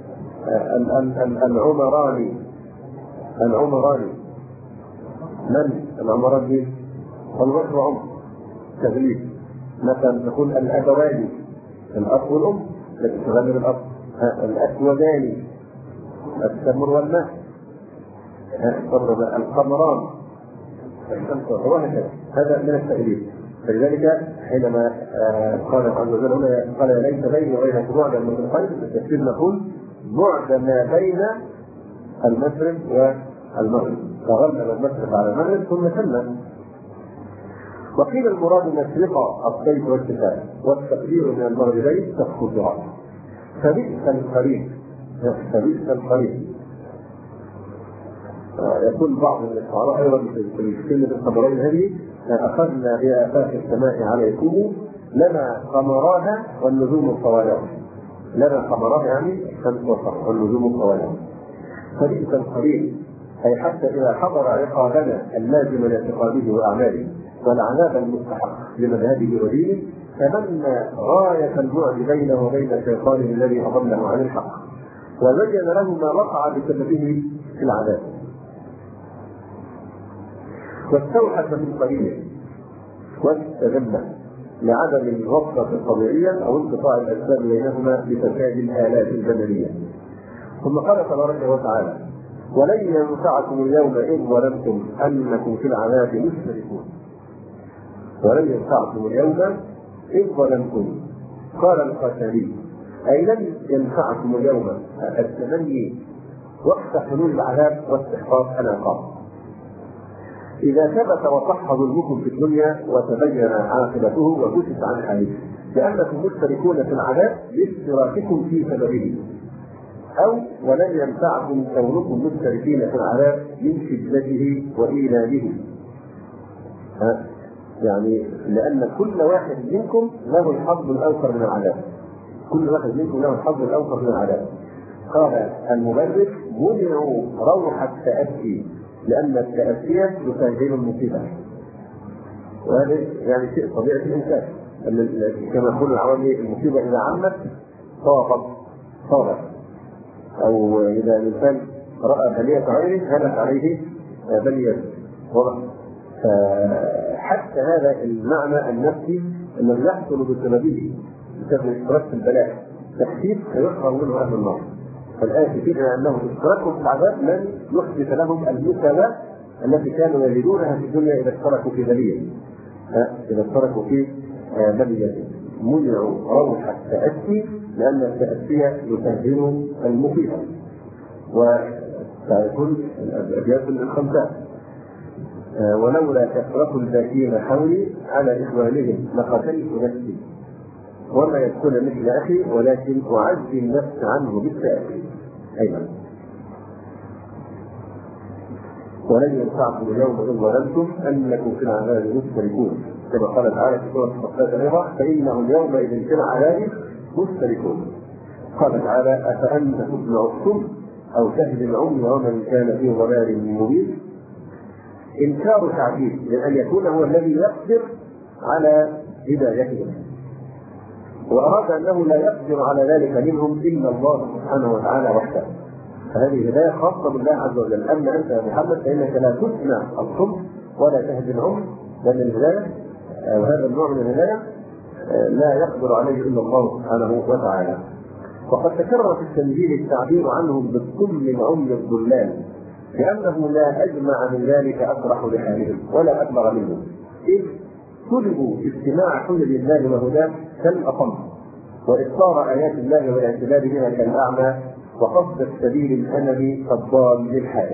العمراني العمراني من العمران دي؟ البكر وعمر تغليب. مثلا تقول الابواني الاب والام التي تغلب الاب، الاسوداني التمر والماء، القمران الشمس وهكذا. هذا من التغليب. فلذلك حينما قال عز وجل هنا قال ليس بيني وبينك بعد المشرقين، التفسير نقول بعد ما بين المشرق والمغرب، فغلب المشرق على المغرب ثم سلم. وقيل المراد مشرق الصيف والشتاء، والتقدير من المغربين تسقط رأسه. فبئس القريب، فبئس القريب. يقول بعض الشعراء ايضا في كلمه الخبرين هذه: اخذنا بآفاق السماء عليكم لنا قمراها والنجوم الطوالات. لنا قمراها يعني الشمس والقمر والنجوم الطوالات. فبئس القريب، اي حتى اذا حضر عقابنا اللازم لاعتقاده واعماله والعذاب المستحق لمذهبه ودينه، تمنى غايه البعد بينه وبين شيطانه الذي اضله عن الحق، وبين له ما وقع بسببه في العذاب، واستوحش من قليله واستغنى لعدم الوصفة الطبيعية أو انقطاع الأسباب بينهما بفساد الآلات البدنية. ثم قال تبارك وتعالى: ولن ينفعكم اليوم إذ ظلمتم أنكم في العذاب مشتركون. ولن ينفعكم اليوم إذ ظلمتم. قال القتادي: أي لن ينفعكم اليوم التمني وقت حلول العذاب واستحقاق العقاب. إذا ثبت وصح ظلمكم في الدنيا وتبين عاقبته وكشف عن حاله، لأنكم مشتركون في العذاب باشتراككم في سببه، أو ولن ينفعكم كونكم مشتركين في العذاب من شدته وإيلامه. يعني لأن كل واحد منكم له الحظ الأوفر من العذاب، كل واحد منكم له الحظ الأوفر من العذاب. قال المبرر: منعوا روح التأسي، لأن التأسية تسهل المصيبة، وهذا يعني شيء طبيعي الإنسان، كما يقول العوام: المصيبة إذا عمت طاقت طاقت، أو إذا الإنسان رأى بلية غيره هلك عليه بلية. حتى هذا المعنى النفسي الذي يحصل بسببه بسبب اشتراك في البلاء تخفيف فيحرم منه أهل النار. فالآية تفيد أنهم اشتركوا في العذاب لن يحدث لهم المساواة التي كانوا يجدونها في الدنيا إذا اشتركوا في بلية، إذا اشتركوا في بلية. منعوا روح التأسي لأن التأسي يسهل المصيبة. وتعرفون الأبيات الخمسة: ولولا كثرة الباكين حولي على إخوانهم لقتلت نفسي، وما يكون مثل أخي ولكن أعزي النفس عنه بالتأكيد. أيضا: ولن ينفعكم اليوم إذ ظلمتم أنكم في العذاب مشتركون، كما قال تعالى في سورة الصفات أيضا: فإنهم يومئذ في العذاب مشتركون. قال تعالى: أفأنت تسمع الصم أو تهدي العمي ومن كان في ضلال مبين. إنكار تعجيز لأن يكون هو الذي يقدر على هدايتهم، وأراد أنه لا يقدر على ذلك منهم إلا الله سبحانه وتعالى وحده. فهذه هداية خاصة بالله عز وجل. أما أنت يا محمد فإنك لا تسمع الصم ولا تهدي العمي، لأن الهداية وهذا النوع من الهداية لا يقدر عليه إلا الله سبحانه وتعالى. وقد تكرر في التنزيل التعبير عنهم بالصم العمي الضلال، لأنه لا أجمع من ذلك أفرح لحالهم ولا أبلغ منهم، إذ طلبوا استماع حجج الله وهداه كالأصم، وإبصار آيات الله والاعتبار بها كالأعمى، وقصد السبيل الأمل كالضال للحائر.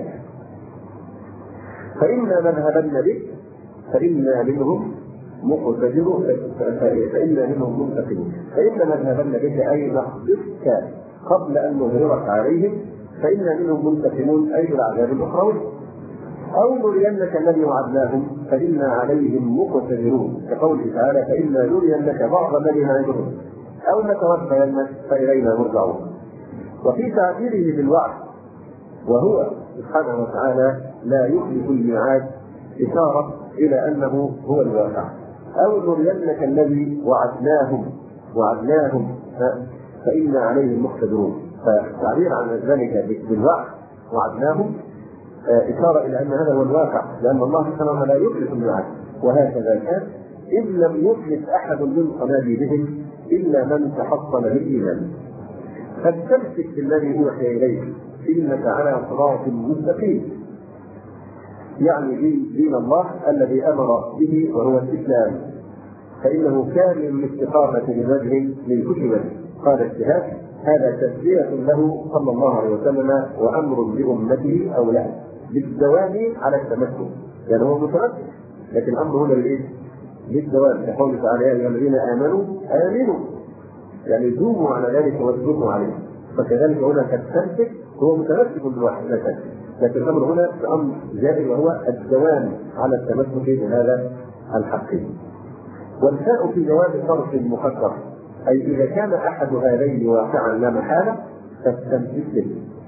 فإنا نذهبن بك فإنا منهم مقتدرون، فإنا منهم منتقمون. فإنا نذهبن بك أي نخبرك قبل أن نظهرك عليهم، فإنا منهم منتقمون أي بالعذاب الأخروي، أو نرينك الذي وعدناهم فإنا عليهم مقتدرون، كقوله تعالى: فإنا نرينك بعض الذي نعدهم أو نتوفينك فإلينا مرجعون. وفي تعبيره بالوعد وهو سبحانه وتعالى لا يخلف الميعاد إشارة إلى أنه هو الواقع. أو نرينك الذي وعدناهم وعدناهم فإنا عليهم مقتدرون، فالتعبير عن ذلك بالوعد وعدناهم إشارة إلى أن هذا هو الواقع، لأن الله سبحانه لا يخلف الميعاد. وهكذا كان إذ لم يخلف أحد من صناديدهم إلا من تحصل بالإيمان. فاستمسك بالذي أوحي إليك إنك على صراط مستقيم، يعني دين الله الذي أمر به وهو الإسلام، فإنه كامل الاستقامة بوجه من كتبه. قال الشهاب: هذا تسلية له صلى الله عليه وسلم وأمر لأمته أو له بالدوام على التمسك، يعني هو متمسك لكن الأمر هنا بالإيه؟ بالدوام، كقوله تعالى يا أيها الذين آمنوا آمنوا، يعني دوموا على ذلك واثبتوا عليه. فكذلك هنا كالتمسك هو متمسك بالواحد لا شك، لكن الأمر هنا بأمر زائد وهو الدوام على التمسك بهذا الحق. والفاء في جواب صرف مقدر، أي إذا كان أحد هذين واقعا لا محالة فاستمسك به.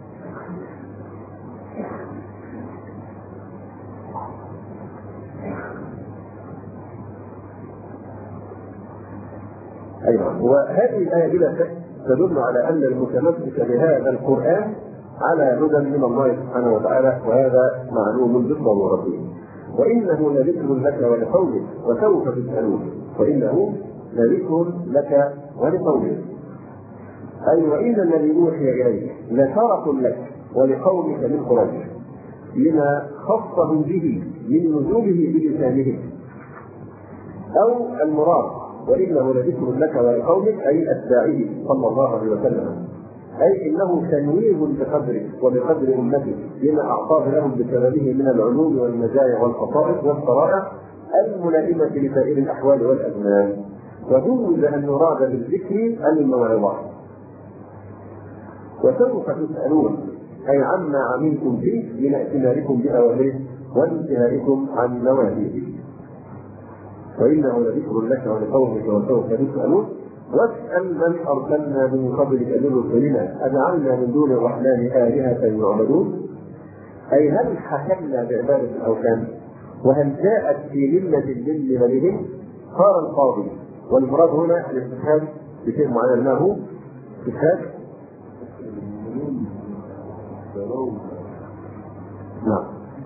أيضا وهذه الآية بلا شك تدل على أن المتمسك بهذا القرآن على هدى من الله سبحانه وتعالى، وهذا معلوم بالضرورة. وإنه لذكر لك ولقومك وسوف تسألون، وإنه لذكر لك ولقومك، أي وإن الذي أوحي إليك لشرف لك ولقومك من قريش لما خصهم به من نزوله بلسانهم، أو المراد وإنه لذكر لك ولقومك أي أتباعه صلى الله عليه وسلم، أي إنه تنويه بقدره وبقدر أمته لما أعطاه لهم بسببه من العلوم والمزايا والخصائص والشرائع الملائمة لسائر الأحوال والأزمان. وجوز أن يراد بالذكر الموعظة. وسوف تسألون أي عما عملتم فيه من ائتماركم بأوامره وانتهائكم عن نواهيه. وإنه لذكر لك ولقومك وسوف تسألون. واسأل من أرسلنا من قبلك من رسلنا أجعلنا من دون الرحمن آلهة يعبدون، أي هل حكمنا بعبادة الأوثان وهل جاءت في ملة من مللهم؟ قال القاضي والمراد هنا الاستفهام بشيء معين، ما هو استفهام؟ نعم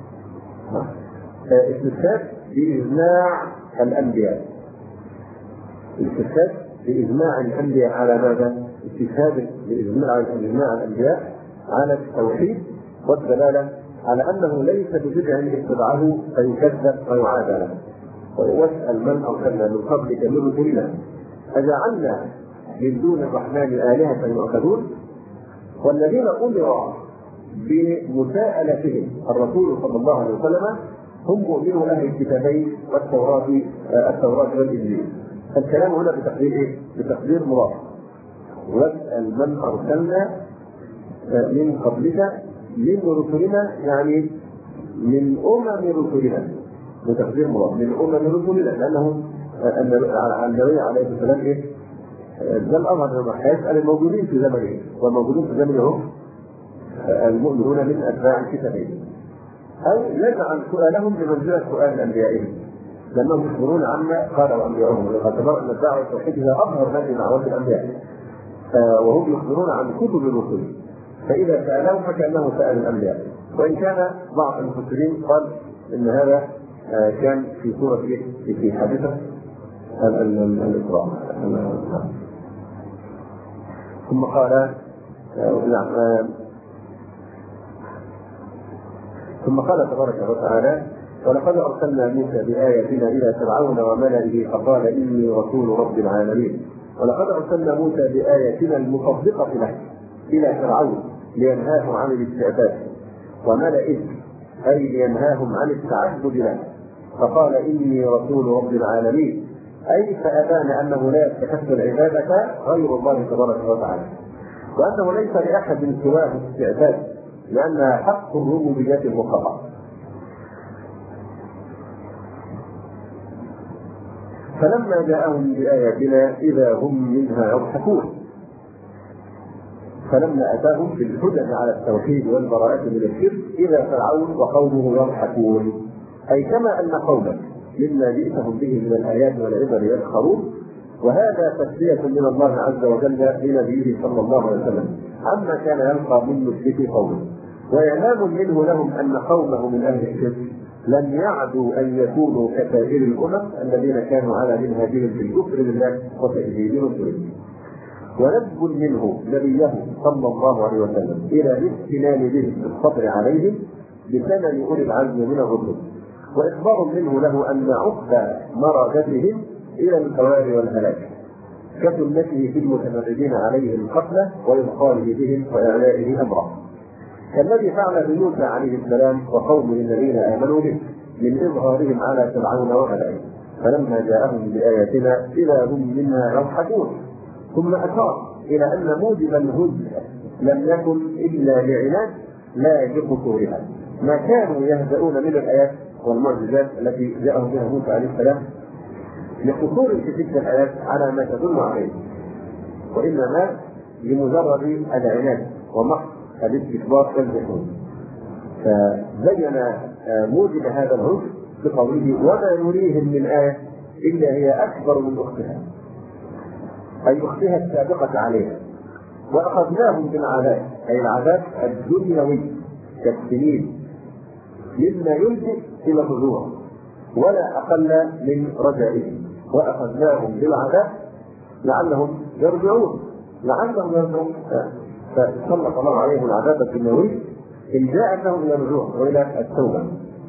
استفهام بإجماع الأنبياء، استفهام بإجماع الأنبياء على ماذا؟ استفهام بإجماع الأنبياء على التوحيد والدلالة على أنه ليس ببدع اتبعه فيكذب ويعاد له. واسأل من أرسلنا من قبلك من رسلنا أجعلنا من دون الرحمن آلهة يعبدون. والذين أمروا بمساءلتهم الرسول صلى الله عليه وسلم هم مؤمنوا أهل الكتابين والتوراة التوراة والإنجيل. الكلام هنا بتقدير إيه؟ بتقدير مراد. واسأل من أرسلنا من قبلك من رسلنا، يعني من أمم رسلنا، بتقدير مراد من أمم رسلنا، لأنه النبي عليه السلام إيه؟ ده الأمر لما هيسأل الموجودين في زمنه، والموجودين في زمنه المؤمنون من أتباع الكتابين، أو يجعل سؤالهم بمنزلة سؤال أنبيائهم، لأنهم يخبرون عما قالوا أنبيائهم، باعتبار أن الدعوة التوحيد هي أظهر هذه دعوات الأنبياء، وهم يخبرون عن كتب الرسل، فإذا سألهم فكأنه سأل الأنبياء. وإن كان بعض المفسرين قال إن هذا كان في سورة في حادثة الإسراء. ثم قال ثم قال تبارك وتعالى ولقد أرسلنا موسى بآياتنا إلى فرعون وملئه فقال إني رسول رب العالمين. ولقد أرسلنا موسى بآياتنا المصدقة له إلى فرعون لينهاهم عن الاستعباد وملئه، أي لينهاهم عن التعبد له، فقال إني رسول رب العالمين، أي فأبان أنه لا يستحق العبادة غير الله تبارك وتعالى، وأنه ليس لأحد سواه استعباد، لأنها حق الربوبية المطلقة. فلما جاءهم بآياتنا إذا هم منها يضحكون. فلما أتاهم بالحجج على التوحيد والبراءة من الشرك إذا فرعون وقومه يضحكون، أي كما أن قومك مما جئتهم به من الآيات والعبر يسخرون. وهذا تسلية من الله عز وجل لنبيه صلى الله عليه وسلم عما كان يلقى من مشرك قومه، وإعلام منه لهم أن قومه من أهل الشرك لم يعدوا أن يكونوا كسائر الأمم الذين كانوا على منهجهم في الكفر بالله وتكذيب رسله. ونجب منه نبيه صلى الله عليه وسلم إلى الاستنان به بالصبر عليهم بثمن أولي العزم من الرسل، وإخبار منه له أن عقب مرادتهم إلى الكوارث والهلاك. كسنته في المتمردين عليه القتل وإبطاله بهم وإعلائه أمره، كالذي فعل بموسى عليه السلام وقومه الذين آمنوا به من إظهارهم على فرعون وملئه فلما جاءهم بآياتنا إذا هم منها يضحكون. ثم أشار إلى أن موجب الهزء لم يكن إلا لعناد لا بقصورها، ما كانوا يهزؤون من الآيات والمعجزات التي جاءهم بها موسى عليه السلام لقصور في تلك الآيات على ما تدل عليه، وإنما لمجرد العناد ومحض الاستكبار والجحود. فبين موجب هذا الهزء بقوله وما نريهم من آية إلا هي أكبر من أختها، أي أختها السابقة عليها، وأخذناهم بالعذاب أي العذاب الدنيوي كالسنين مما يلجئ إلى الرجوع ولا أقل من رجائهم، وأخذناهم بالعذاب لعلهم يرجعون لعلهم يرجعون فسلط الله عليهم العذاب الدنيوي إن جاءتهم إلى الرجوع وإلى التوبة.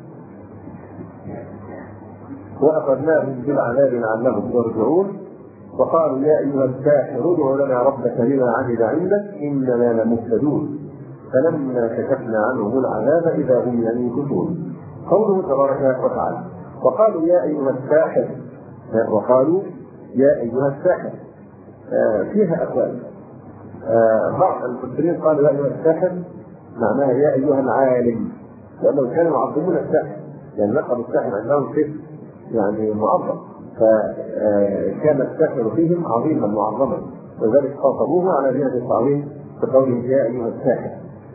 وأخذناهم بالعذاب لعلهم يرجعون وقالوا يا أيها الساحر ادع لنا ربك بما عهد عندك إننا لمهتدون فلما كشفنا عنهم العذاب إذا هم ينكثون. قوله تبارك وتعالى وقالوا يا أيها الساحر، وقالوا يا أيها الساحر فيها أقوال. بعض المفسرين قالوا يا أيها الساحر معناها يا أيها العالم، لأنهم كانوا يعظمون الساحر، لأن لقب الساحر عندهم شيء يعني معظم، فكان الساحر فيهم عظيما معظما، وذلك خاطبوه على جهة التعظيم بقوله يا أيها الساحر.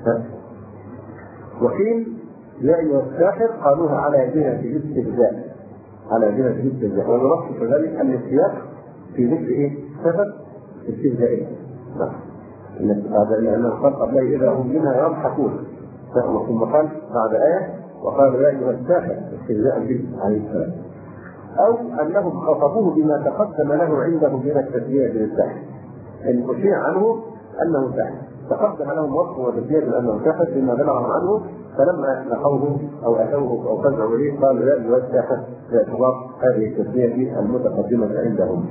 وقيل يا أيها الساحر قالوها على جهة الاستهزاء، على جهة الاستهزاء، ونرصد ذلك أن السياق في ذكر إيه؟ سبب استهزائه. نعم. لأنه قال قبله إذا هم منها يضحكون، ثم قال بعد آية وقال يا أيها الساحر استهزاء به عليه السلام، أو أنهم خاطبوه بما تقدم له عندهم من التسمية بالساحر، إن أشيع عنه أنه ساحر، تقدم لهم وصف وتسمية بأنه ساحر بما بلغهم عنه، فلما لقوه أو أتوه أو فزعوا إليه قالوا يا أيها الساحر باعتبار هذه التسمية المتقدمة عندهم.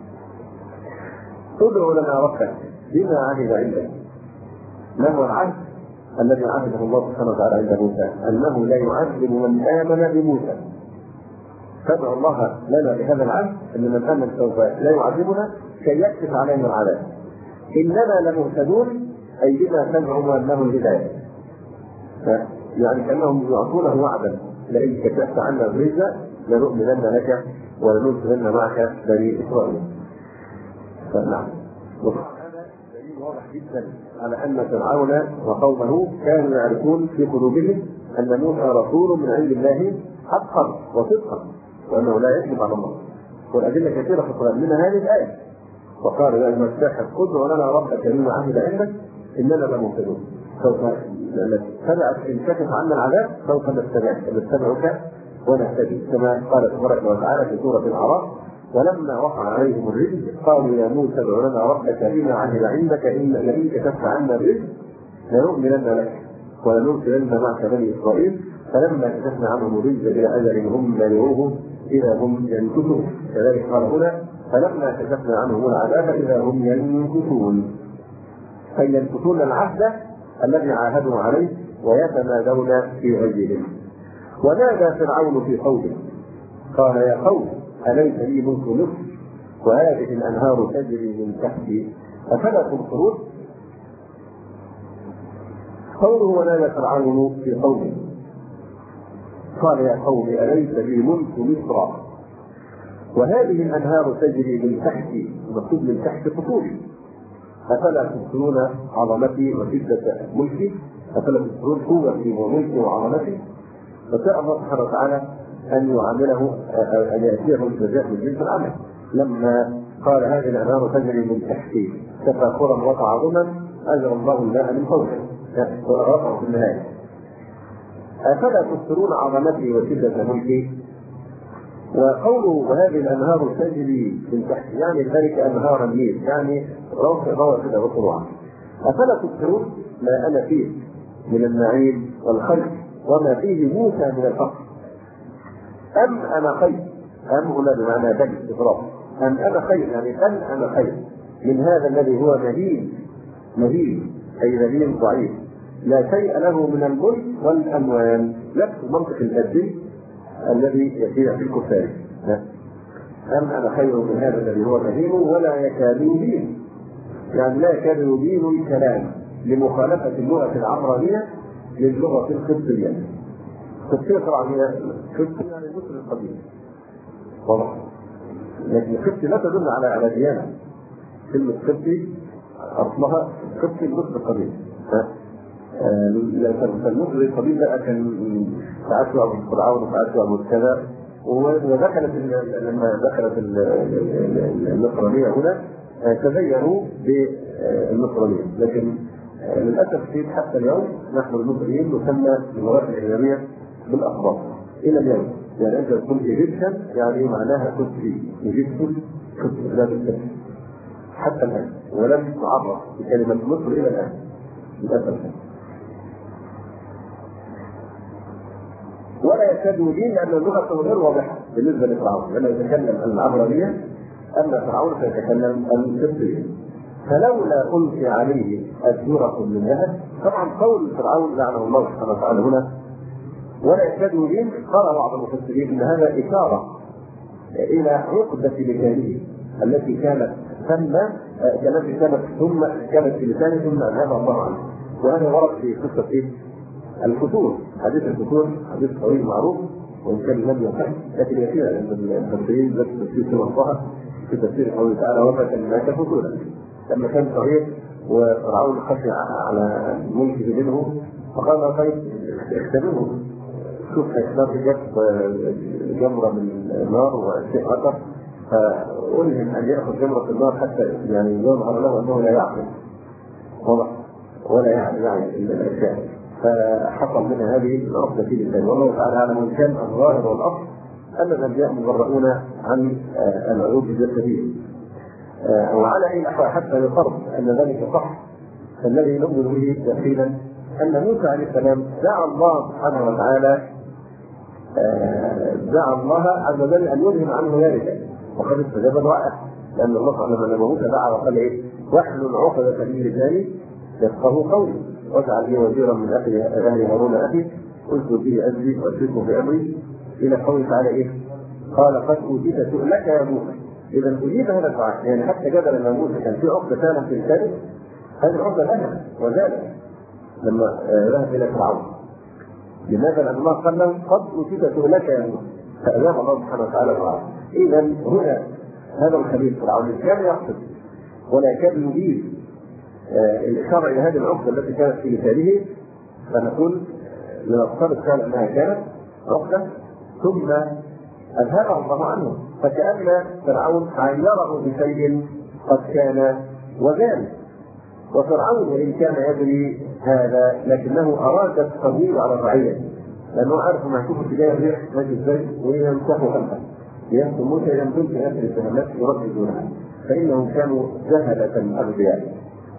ادع لنا ربك بما عهد عندك. ما هو العهد الذي عهده الله سبحانه وتعالى عند موسى؟ أنه لا يعذب من آمن بموسى، فادعوا الله لنا بهذا العهد ان من امن سوف لا يعذبنا كي يكشف علينا العذاب اننا لمهتدون، اي بما سمعوا انه الهدايه، يعني كانهم يعطونه وعدا لئن كشفت عنا الرجز لنؤمنن لك ولنرسلن معك بني اسرائيل. فنعم، وهذا دليل واضح جدا على ان فرعون وقومه كانوا يعرفون في قلوبهم ان موسى رسول من عند الله حقا وصدقا، وأنه لا يكذب على الله، والأدلة كثيرة في القرآن منها هذه الآية وقال يا أيها الساحر ادع لنا ربك بما عهد عندك إننا لمهتدون. سوف تبعت إن كشف عنا العذاب سوف نتبعك ونهتدي، كما قال تبارك وتعالى في سورة الأعراف ولما وقع عليهم الرجز قالوا يا موسى ادع لنا ربك بما عهد عندك إن لئن كشفت عنا الرجز لنؤمنن لك ولنرسلن معك بني إسرائيل فلما كشفنا عنهم الرجز إلى أجل هم بلغوه إذا هم ينكثون. كذلك قال هنا فلما كشفنا عنهم العذاب إذا هم ينكثون، أي ينكثون العهد الذي عاهدوا عليه ويتمادون في غيهم. ونادى فرعون في قومه قال يا قوم أليس لي ملك مصر وهذه الأنهار تجري من تحتي أفلا تبصرون. قوله ونادى فرعون في قومه قال يا قوم أليس لي ملك مصر وهذه الأنهار تجري من تحتي، المقصود من تحت خطوبي أفلا تبصرون عظمتي وشدة ملكي، أفلا تبصرون قوتي وملكي وعظمتي. فشاء الله سبحانه وتعالى أن يعامله أن يأتيه الجزاء من جنس العمل لما قال هذه الأنهار تجري من تحتي تفاخرا وتعظما أجر الله الماء من فوقه وأغرقه في النهاية. أفلا تبصرون عظمتي وشدة ملكي. وقوله وهذه الأنهار تجري من تحت يعني ذلك أنهار النيل، يعني روح روح كده وطلوعا. أفلا تبصرون ما أنا فيه من النعيم والخير وما فيه موسى من الفقر. أم أنا خير، أم هنا بمعنى بل إضراب، أم أنا خير، يعني أن أنا خير من هذا الذي هو مهين مهين أي ذليل ضعيف لا شيء له من الملك والأموال، نفس المنطق الأدبي الذي يشيع في الكفار. أم أنا خير من هذا الذي هو مهين ولا يكاد يبين، يعني لا يكاد يبين الكلام لمخالفة اللغة العبرانية للغة القبطية. القبطية طبعا هي قبطية يعني المصري القديم واضح، لكن القبطي لا تدل على على ديانة. كلمة قبطي أصلها قبطي المصري القديم. فالمصري القديم بقى كان ساعات يعبد فرعون وساعات يعبد كذا، ودخلت لما دخلت النصرانية هنا تغيروا بالنصرانية، لكن للأسف الشديد حتى اليوم نحن المصريين نسمى باللغات الإسلامية بالأقباط إلى اليوم. يعني أنت تقول إيجيبشن يعني معناها قبطي، إيجيبشن قبطي لا بالكسر حتى الآن، ولم تعرف بكلمة مصر إلى الآن للأسف. ولا يكاد يبين لأن اللغة غير واضحة بالنسبة لفرعون، لما يتكلم العبرانية أما فرعون سيتكلم القبطية. فلولا ألقي عليه أسورة من ذهب، طبعا قول فرعون لعنه الله سبحانه وتعالى هنا ولا يكاد يبين، قال بعض المفسرين ان هذا اشاره الى عقده لسانه التي كانت ثم التي كانت ثم كانت في لسانه ثم انهاها الله عنه. وهذا ورد في قصه ايه؟ الفتور، حديث الفتور حديث طويل معروف وان كان لم يصح لكن يسير عند المفسرين بس في سوره في تفسير قوله تعالى وفتن الناس فتورا. لما كان صغير وفرعون خشي على ملكه منه فقال طيب اختبره، شوف هيختار جاب جمرة من النار وشيء آخر فألهم أن يأخذ جمرة النار حتى يعني يظهر له أنه لا يعقل واضح ولا يعني يعني الأشياء، فحصل منها هذه العقدة في لسانه. والله تعالى أعلم إن كان الظاهر والأصل أن الأنبياء مبرؤون عن العيوب الجسدية. وعلى أي نحو حتى يفرض أن ذلك صح، فالذي نؤمن به يقينا أن موسى عليه السلام دعا الله سبحانه وتعالى دعا الله عز وجل أن يذهب عنه ذلك وقد استجاب دعاءه، لأن الله سبحانه لما موسى دعا وقال إيه؟ واحلل عقدة من لساني يفقهوا قولي واجعل لي وزيرا من أخي أهل هارون أخي قلت به أجري وأشركه في أمري إلى قوله تعالى إيه؟ قال قد أوتيت سؤلك يا موسى. إذا أجيب هذا الدعاء، يعني حتى جدل لما موسى كان في عقدة كانت في لسانه هذه العقدة لها وزالت لما ذهب إلى فرعون. لماذا؟ لأن الله قال له قد أوتيت سؤلك يا موسى فأجاب الله سبحانه وتعالى دعاءه. إذا هنا هذا الخبيث فرعون كان يقصد ولا يكاد يجيب الإشارة إلى هذه العقدة التي كانت في لسانه، فنقول لنفترض فعلا أنها كانت عقدة ثم أذهبها الله عنه، فكأن فرعون عيره بشيء قد كان وزال. وفرعون وإن كان يدري هذا لكنه أراد التطويل على الرعية، لأنه عارف ما يشوف اتجاه الريح ماشي ازاي ويمسحوا خلفه يمسح موسى ينزل في هذه الاتهامات يرددونها، فإنهم كانوا جهلة أغبياء.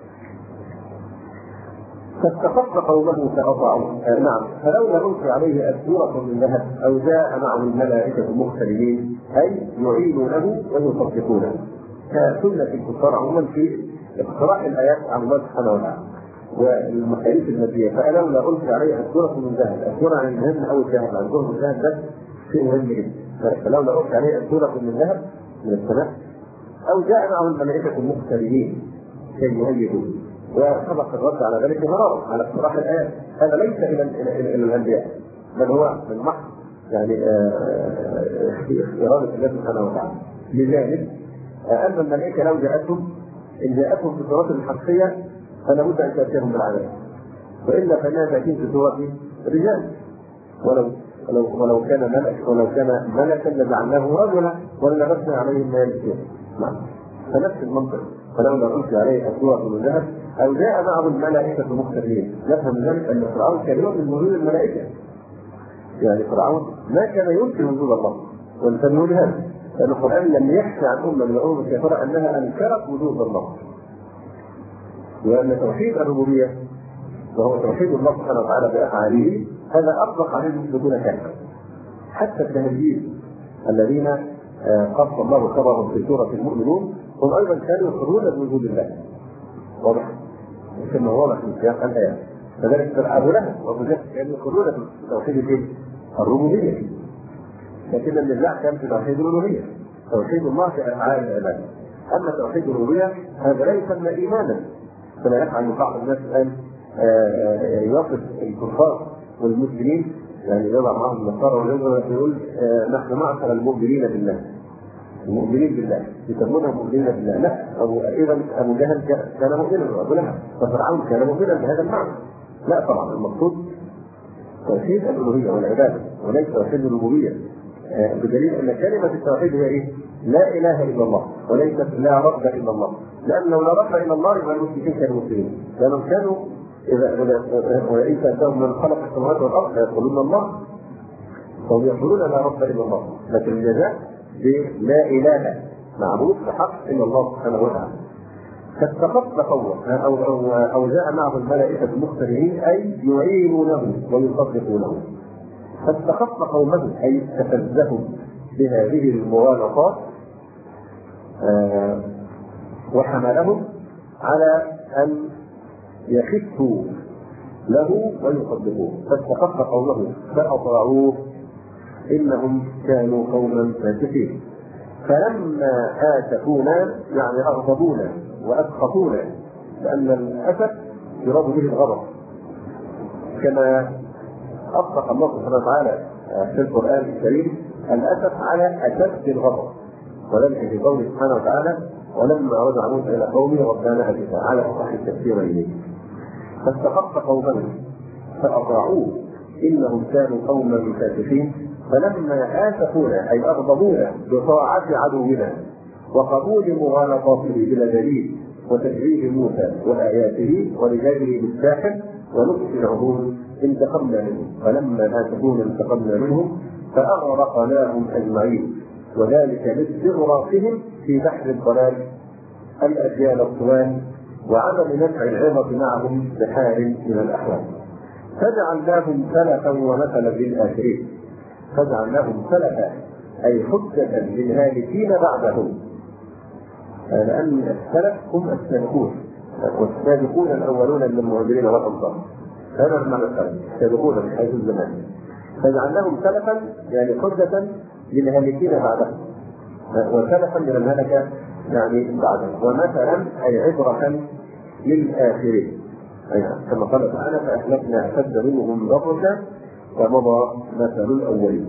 فاستخف قومه فأطاعوه. آه نعم، فلولا ألقي عليه أسورة من ذهب أو جاء معه الملائكة مقترنين أي يعينونه ويصدقونه، كسنة الكفار عموما في اقتراح الآيات عن الله سبحانه وتعالى والمقاييس المادية. فلولا ألقي عليه أسورة من ذهب، أسورة عن المهم أو الذهب، عن ظهر الذهب ده شيء مهم جدا. فلولا ألقي عليه أسورة من ذهب من السماء أو جاء معه الملائكة مقترنين كي يهيئوه. وسبق الرد على ذلك مرارا على اقتراح الآيات. هذا ليس إلى إلى الأنبياء بل هو من محض يعني إرادة الله سبحانه وتعالى. لذلك أن الملائكة لو جاءتهم إن جاءتهم في صورة حقيقية فلا بد أن تأتيهم بالعذاب، وإلا فإنها تأتيهم في صورة رجال. ولو ولو ولو كان ملك ولو كان ملكا لجعلناه رجلا وللبسنا عليهم ما يلبسون. نعم، فنفس المنطق. فلولا ألقي عليه أسورة من ذهب أو جاء معه الملائكة مقترنين. نفهم ذلك أن فرعون كان يؤمن بوجود الملائكة، يعني فرعون ما كان ينكر وجود الله وانتبهوا لهذا، لأن القرآن لم يحكي عن أمة من الأمم الكافرة أنها أنكرت وجود الله، لأن توحيد الربوبية وهو توحيد الله سبحانه وتعالى بأفعاله هذا أطلق عليه المشركون كافرا. حتى التهجير الذين قص الله خبرهم في سورة المؤمنون هم أيضا كانوا يقرون بوجود الله. واضح؟ كما واضح من سياق الآيات. كذلك أبو لهب وأبو جهل كانوا يقرون بتوحيد الربوبية، لكن النزاع كان في توحيد الألوهية، توحيد الله في أفعال العباد. أما توحيد الربوبية هذا لا يسمى إيمانا كما يفعل بعض الناس الآن، يصف الكفار والمسلمين، يعني يضع معهم النصارى ويقول نحن معشر المؤمنين بالله، المؤمنين بالله يسمونهم مؤمنين بالله. لا، أبو إذا أبو جهل كان مؤمنا وأبو لهب ففرعون كان مؤمنا بهذا المعنى. لا طبعا، المقصود توحيد الألوهية والعبادة وليس توحيد الربوبية، بدليل أن كلمة التوحيد هي إيه؟ لا إله إلا الله، وليست لا رب إلا الله، لأن لو لا رب إلا الله يبقى المشركين كانوا مسلمين، لأنهم كانوا إذا وإن سألتهم من خلق السماوات والأرض يقولون الله، فهم يقولون لا رب إلا الله، لكن الجزاء لا إله معبود بحق إلا الله سبحانه وتعالى. فاستخف قومه أو أو أو جاء معه الملائكة المقترنين أي يعينونه ويصدقونه. فاستخف قومه أي استفزهم بهذه المغالطات آه وحملهم على أن يخفوا له ويصدقوه. فاستخف قومه فأطاعوه إنهم كانوا قوما فاسقين. فلما آسفونا يعني أغضبونا وأسخطونا، لأن الأسف يراد به الغضب، كما أطلق الله سبحانه وتعالى في القرآن الكريم الأسف على أشد الغضب، ولكن في قوله سبحانه وتعالى ولما رجع موسى إلى قومه ربنا أسفا على أصح التفسير إليه. فاستخف قومه فأطاعوه إنهم كانوا قوما فاسقين. فلما آسفونا أي أغضبونا بطاعة عدونا وقبول مغالطاته بلا دليل وتكذيب موسى وآياته ولجاده بالساحر ونقص العهود انتقمنا منهم. فلما آسفونا انتقمنا منهم فأغرقناهم أجمعين، وذلك لاستغراقهم في بحر الضلال الأجيال الطوال وعدم نفع العظة معهم بحال من الأحوال. فجعلناهم سلفا ومثلا للآخرين. فجعلناهم سلفا أي حجة للهالكين بعدهم، لأن السلف هم السابقون والسابقون الأولون من المهاجرين والأنصار. هذا المعنى الثاني، السابقون من حيث الزمان. فجعلناهم سلفا يعني حجة للهالكين بعدهم، وسلفا لمن هلك يعني بعدهم، ومثلا أي عبرة للآخرين. كما قال تعالى فأهلكنا أشد منهم بطشا ومضى مثل الأولين.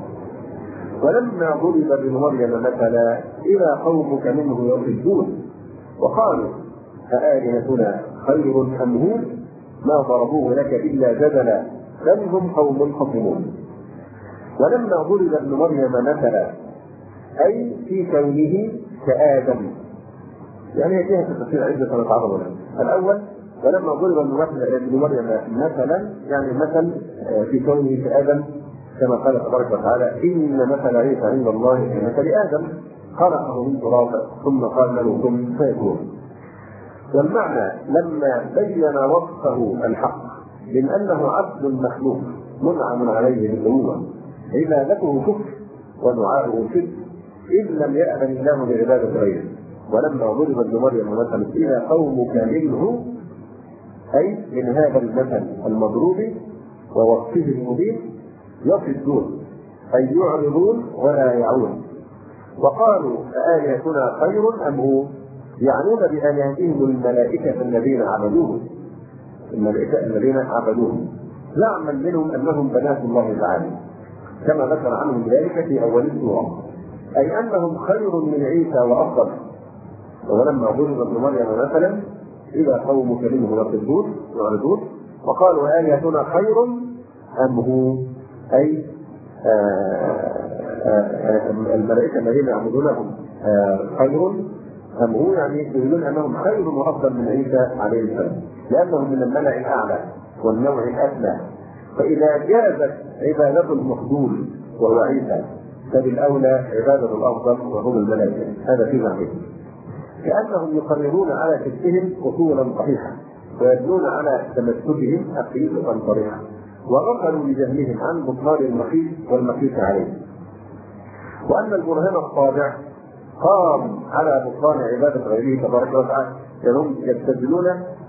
ولما ضرب ابن مريم مثلا إذا قومك منه يصدون وقالوا أآلهتنا خير أم هو ما ضربوه لك إلا جدلا بل هم قوم خصمون. ولما ضرب ابن مريم مثلا أي في كونه كآدم، يعني فيها تفسير عدة نتعرض لها. الأول ولما ضرب ابن مريم مثلا يعني مثل في كونه كآدم، كما قال تبارك وتعالى إن مثل عيسى عند الله كمثل آدم خلقه من تراب ثم قال له كن فيكون. والمعنى لما بين وصفه الحق من أنه عبد مخلوق منعم عليه بالنبوة عبادته كفر ودعاؤه شرك إذ لم يأذن الله بعبادة غيره. ولما ضرب ابن مريم مثلا إذا قومك منه أي من هذا المثل المضروب ووصفه المبين يصدون أي يعرضون ولا يعون. وقالوا أآلهتنا خير أم هو يعنون بآلهتهم الملائكة الذين عبدوه، الملائكة الذين عبدوه زعما منهم أنهم بنات الله تعالى كما ذكر عنهم ذلك في أول السورة، أي أنهم خير من عيسى وأفضل. ولما ضرب ابن مريم مثلا إذا قومك منه يصدون يعرضون وقالوا آلهتنا خير أم هو أي الملائكة الذين يعبدونهم خير أم هو يعني يقولون أنهم خير وأفضل من عيسى عليه السلام لأنهم من الملأ الأعلى والنوع الأدنى. فإذا جازت عبادة المفضول وهو عيسى فبالأولى عبادة الأفضل وهم الملائكة. هذا في معنى كأنهم يقررون على كتفهم أصولا صحيحة ويدلون على تمسكهم عقيدة صريحة وغفلوا بجهلهم عن بطلان المقيس والمقيس عليه. وأن البرهان الطابع قام على بطلان عبادة غيره تبارك وتعالى، لأنهم يستدلون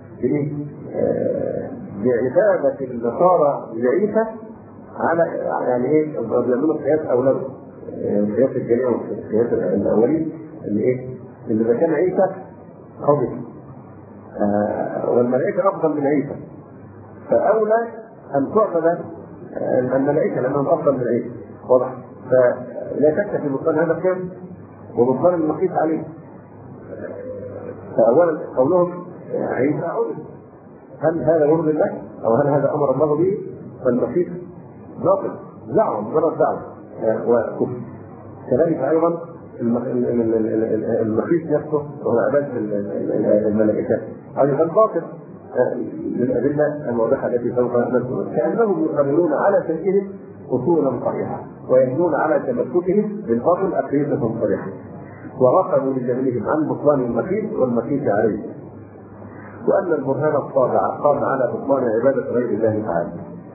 بعبادة النصارى لعيسى على يعني ايه بيعملوا قياس أولاده، قياس الجميع والقياس الأولين اللي ايه اللي إذا كان عيسى قوي آه والملائكة أفضل من عيسى، فأولى أن تعبد الملائكة لأنهم أفضل من عيسى. واضح؟ فلا شك في بطلان هذا الكلام وبطلان المقيس عليه. فأولا قولهم عيسى عبد، هل هذا يرضي الله أو هل هذا أمر الله به؟ فالمقيس باطل، دعوة مجرد دعوة وكفر. كذلك أيضا المقيس نفسه وهو عبادة الملائكة أيضا باطل للأدلة الواضحة التي سوف نذكرها، كأنهم يقررون على شركهم أصولا صحيحة ويبنون على تمسكهم بالباطل أقيدة صريحة، ورفضوا لجهلهم عن بطلان المقيس والمقيس عليه. وأن البرهان الطابع قام على بطلان عبادة غير الله تعالى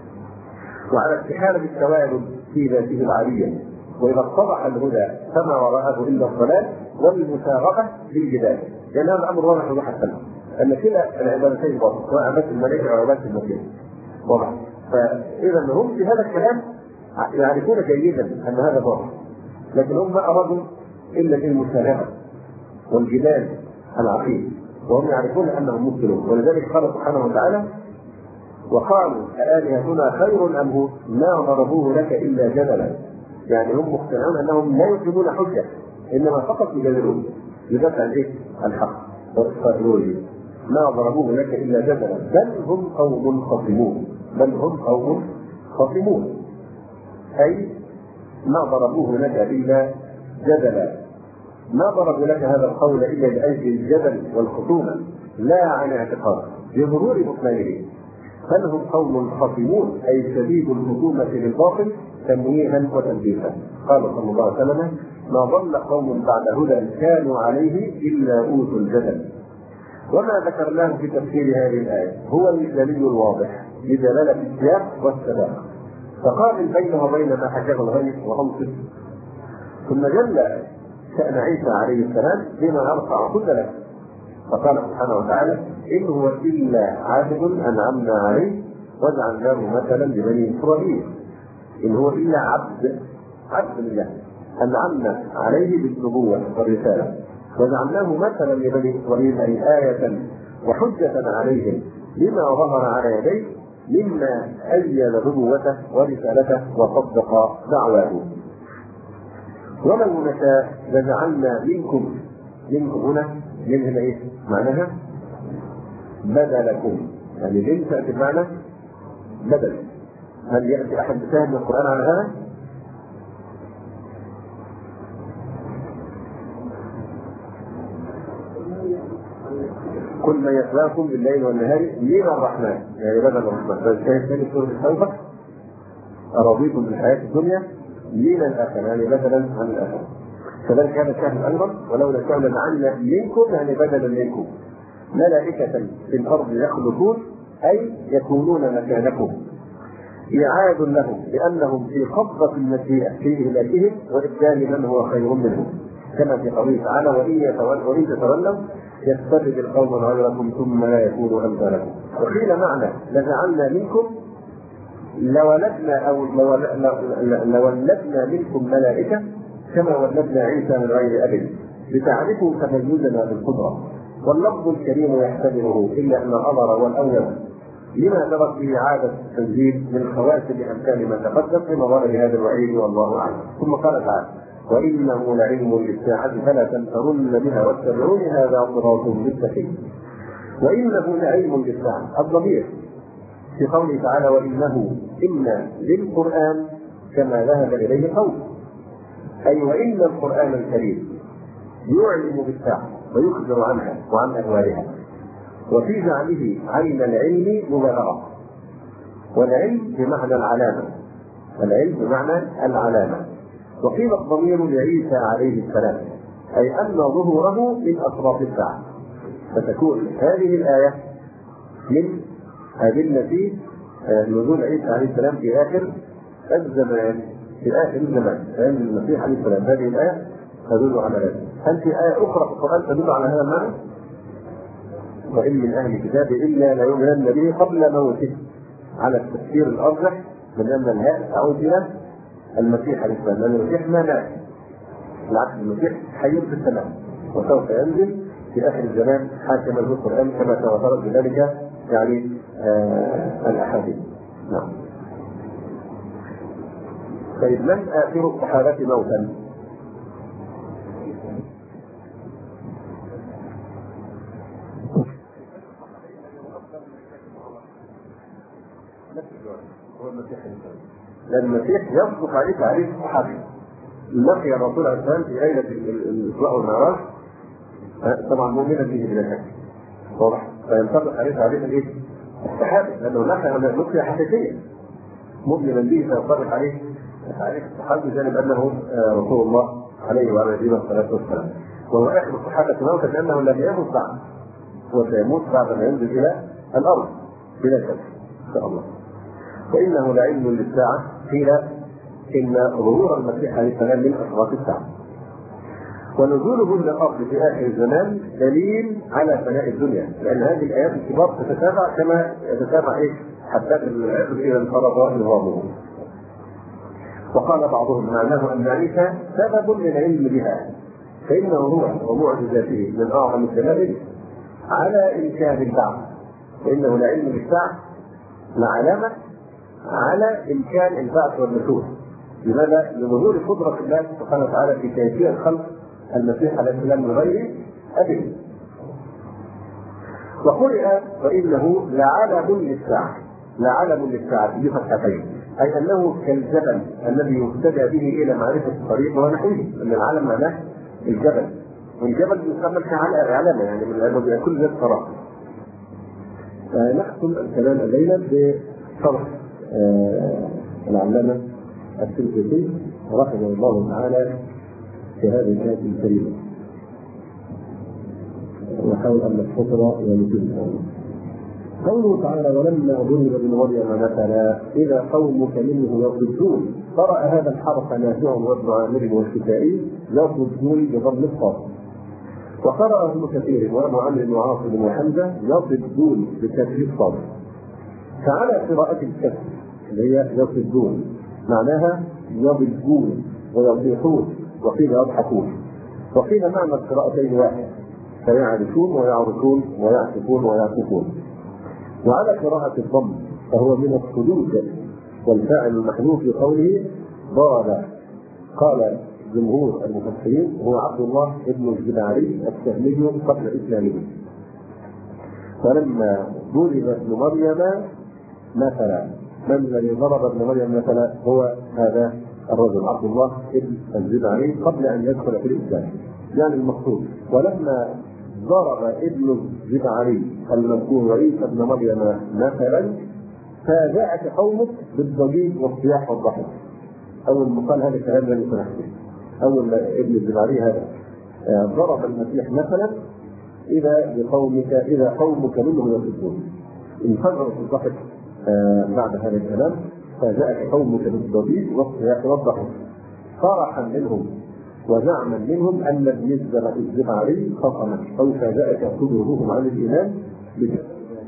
وعلى استحالة التوالد في ذاته العالية، وإذا اتضح الهدى فما وراءه إلا الضلال والمساغبة بالجدال، لأن هذا أمر واضح وضوح السماء أن كلا العبادتين باطل، سواء عبادة الملائكة أو عبادة المقيس. واضح؟ فإذا هم في هذا الكلام يعرفون جيدا أن هذا باطل، لكن هم ما أرادوا إلا المساغبة والجدال العقيم، وهم يعرفون أنهم مبطلون. ولذلك قال سبحانه وتعالى: وقالوا أآلهتنا خير أم هو ما ضربوه لك إلا جدلا. يعني هم مقتنعون أنهم لا يقيمون حجة، إنما فقط يجادلون يدافع عن إيه؟ الحق والإسرائيلية. ما ضربوه لك إلا جدلا بل هم قوم خصمون، بل هم قوم خصمون، أي ما ضربوه لك إلا جدلا، ما ضربوا لك هذا القول إلا لأجل الجدل والخصومة لا عن اعتقاد بظهور بطلانه، بل هم قوم خصمون أي شديد الخصومة للباطل تمويها وتنبيها. قال صلى الله عليه وسلم: ما ضل قوم بعد هدى كانوا عليه إلا أوتوا الجدل. وما ذكرناه في تفسير هذه الآية هو المثالي الواضح لدلالة السياق والسباق، فقارن بينه وبين ما حكاه الغيث وأنصف. ثم جل شأن عيسى عليه السلام بما يرفع كل له، فقال سبحانه وتعالى: إن هو إلا عبد أنعمنا عليه وجعلناه مثلا لبني إسرائيل. إن هو إلا عبد عبد لله أنعمنا عليه بالنبوة والرسالة وجعلناه مثلا لبني إسرائيل، أي آية وحجة عليهم لما ظهر على يديه مما أيد نبوته ورسالته وصدق دعواه. ولو نشاء لجعلنا منكم، منكم هنا من هنا ايه معناها؟ بدلكم، يعني لن تأتي بمعنى بدل. هل يأتي أحد بشاهد من القرآن على هذا؟ كل ما يتلاكم بالليل والنهار من الرحمن، يعني بدل الرحمن. فالشاهد ثاني سورة التوبة: أرضيتم بالحياة الدنيا من الآخرة، يعني بدلا عن الآخرة. كذلك هذا الشاهد أيضا: ولو نشاء لجعلنا منكم، يعني بدلا منكم، ملائكة في الأرض يخلقون، أي يكونون مكانكم، إعاد لهم لأنهم في قبضة المشيئة في إهلاكهم وإبدال من هو خير منهم، كما في قوله تعالى: وإن تتولوا يستبدل قوما غيركم ثم لا يكونوا أمثالكم. وقيل معنى لجعلنا منكم لولدنا أو لولدنا منكم ملائكة كما ولدنا عيسى من غير أب لتعرفوا تميزنا بالقدرة. واللفظ الكريم يحتمله إلا أن الأمر والأول لما جرت به عادة التنزيل من خواتم أمثال ما تقدم في مظاهر هذا الوعيد، والله أعلم. ثم قال تعالى: وإنه لعلم للساعة فلا تمترن بها واتبعون هذا صراط مستقيم. وإنه لعلم للساعة، الضمير في قوله تعالى: وإنه إن للقرآن كما ذهب إليه قوم، أي وإن القرآن الكريم يعلم بالساعة ويخبر عنها وعن أهوالها، وفي جعله عين العلم مبالغة، والعلم بمعنى العلامة، العلم بمعنى العلامة. وقيل الضمير لعيسى عليه السلام، أي أن ظهوره من أسباب الساعة، فتكون هذه الآية من أدلة نزول عيسى عليه السلام في آخر الزمان في آخر الزمان، لأن المسيح عليه السلام هذه الآية تدل على هذا. هل في آية أخرى في القرآن تدل على هذا المعنى؟ وإن من أهل الكتاب إلا ليؤمنن به قبل موته، على التفسير الأرجح من أن الهاء تعود إلى المسيح عليه السلام، لأن المسيح ما مات، بالعكس المسيح حي في السماء وسوف ينزل في آخر الزمان حاكما بالقرآن كما تواترت بذلك يعني آه الأحاديث. نعم. طيب من آخر الصحابة موتا؟ هو المسيح الإنسان، لأن المسيح يصدق عليه تعريف الصحابي. لقي الرسول عليه السلام في ليلة الإسراء والمعراج طبعا مؤمنا به بلا شك، واضح، فينطبق عليه تعريف الايه؟ الصحابي، لأنه لقي حقيقيا مؤمنا به فينطبق عليه تعريف الصحابي بجانب أنه رسول الله عليه وعلى نبينا الصلاة والسلام. وهو آخر الصحابة موتا لأنه لم يمت بعد، وسيموت بعد ما ينزل إلى الأرض بلا شك إن شاء الله. وإنه لعلم للساعة، قيل إن ظهور المسيح عليه السلام من أشراط الساعة، ونزوله من الأرض في آخر الزمان دليل على فناء الدنيا، لأن هذه الآيات الكبار تتتابع كما يتتابع إيه؟ حتى العبر إلى انقرض نظامه. وقال بعضهم معناه أن عيسى سبب للعلم بها، فإنه هو ومعجزاته من أعظم الدلائل على إمكان البعث، فإنه لعلم للساعة لعلامة على إمكان البعث والنشور. لماذا؟ لظهور قدرة الله سبحانه وتعالى في كيفية خلق المسيح عليه السلام من غير أب. وقرئ فإنه لعلم للساعة، لعلم للساعة بفتحتين، أي أنه كالجبل الذي يهتدى به إلى معرفة الطريق ونحوه، أن العلم معناه الجبل، والجبل يستعمل كعلامة يعني من الأدب كل ذات قرار. نختم الكلام الليلة بشرح آه العلامة السلفي رحمه الله تعالى في هذه الآية الكريمة، ونحاول أن نختصر ونتم. قوله تعالى ولما ضرب ابن مريم مثلا إذا قومك منه يصدون، قرأ هذا الحرف نافع وابن عامر والكسائي يصدون بضم الصاد، وقرأ ابن كثير وابو عمرو وعاصم وحمزة يصدون بكسر الصاد. فعلى قراءة الكسر اللي هي يصدون معناها يضجون ويصيحون، وقيل يضحكون، وقيل معنى القراءتين واحد، فيعرفون ويعرفون ويعكفون ويعكفون. وعلى قراءة الضم فهو من الصدود، والفاعل المحذوف في قوله ضرب. قال جمهور المفسرين هو عبد الله بن الجباري السهمي قبل اسلامه. فلما ضرب ابن مريم مثلا، من الذي ضرب ابن مريم مثلا؟ هو هذا الرجل عبد الله بن الجباري قبل ان يدخل في الاسلام. يعني المقصود ولما ضرب ابن الجباري المذكور وعيسى ابن مريم مثلا فجاءك قومك بالضجيج والصياح والضحك. اول ما قال هذا الكلام لم يكن احسن، اول ابن الجباري هذا ضرب المسيح مثلا اذا بقومك اذا قومك منه يصدون، انفجر في الضحك بعد هذا الكلام، فجاءك قومك بالضجيج والصياح والضحك فرحا منهم وزعما منهم ان ابن الجباري خصمك، او فجاءك صدورهم عن الايمان بذلك.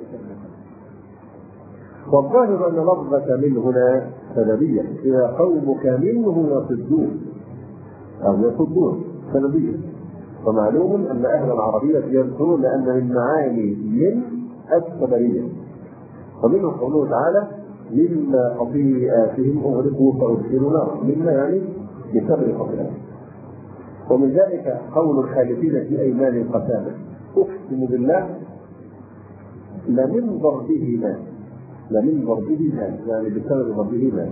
والظاهر ان لفظة من هنا سببية، اذا قومك منه يصدون او يصدون سببية. ومعلوم ان اهل العربية يذكرون ان من معاني من السببية، ومنه قوله تعالى مما خطيئاتهم اغرقوا فادخلوا نارا، مما يعني بسبب خطيئاتهم. ومن ذلك قول الخالفين في ايمان القتامى اقسم بالله لمن ضربه مات، لمن ضربه مات يعني بسبب ضربه مات.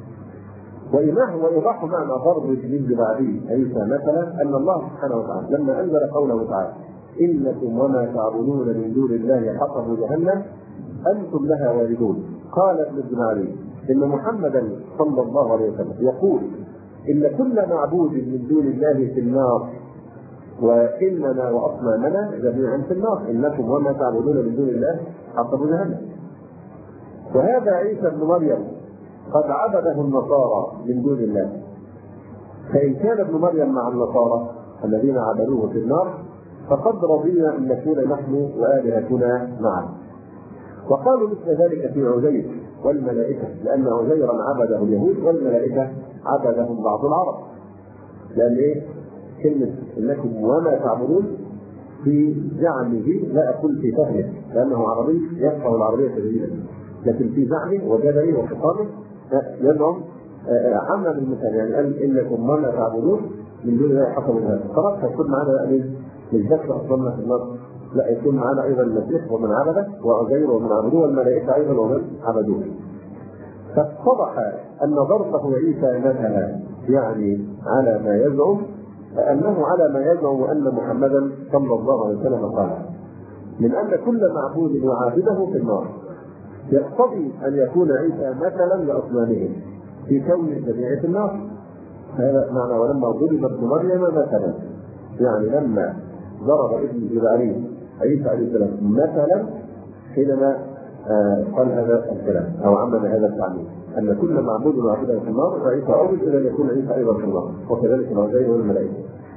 وإيضاح معنى ضرب ابن الجباري عيسى مثلا ان الله سبحانه وتعالى لما انزل قوله تعالى انكم وما تعبدون من دون الله حصب جهنم انتم لها واردون، قال ابن الجباري ان محمدا صلى الله عليه وسلم يقول ان كل معبود من دون الله في النار واننا واصنامنا جميعا في النار، انكم وما تعبدون من دون الله حصب جهنم. وهذا عيسى ابن مريم قد عبده النصارى من دون الله، فإن كان ابن مريم مع النصارى الذين عبدوه في النار فقد رضينا أن نكون نحن وآلهتنا معه. وقالوا مثل ذلك في عزير والملائكة، لأن عزيرا عبده اليهود والملائكة عبدهم بعض العرب. لأن إيه؟ كلمة إنكم وما تعبدون في زعمه، لا أقول في فهمه لأنه عربي يفقه العربية تجريبا، لكن في زعمه وجدله وخطابه لأنهم عمل المثال، يعني قال إنكم وما تعبدون من دون الله حصل هذا، خلاص هيكون معنا مش بس أصلنا في النار، لا يكون معنا أيضا المسيح ومن عبده وعزير ومن عبدوه والملائكة أيضا ومن عبدوه. فاتضح أن ضربه عيسى مثلا يعني على ما يزعم أنه على ما يزعم أن محمدا صلى الله عليه وسلم قال من أن كل معبود يعابده في النار، يقتضي أن يكون عيسى مثلا لأصنامهم في كون الجميع في النار. هذا معنى ولما ضرب ابن مريم مثلا، يعني لما ضرب ابن جبريل عيسى عليه السلام مثلا حينما آه قال هذا الكلام او عمل هذا التعليم ان كل معبود معبودا في النار فعيسى اول الى ان يكون عيسى ايضا في النار، وكذلك العزير والملائكه.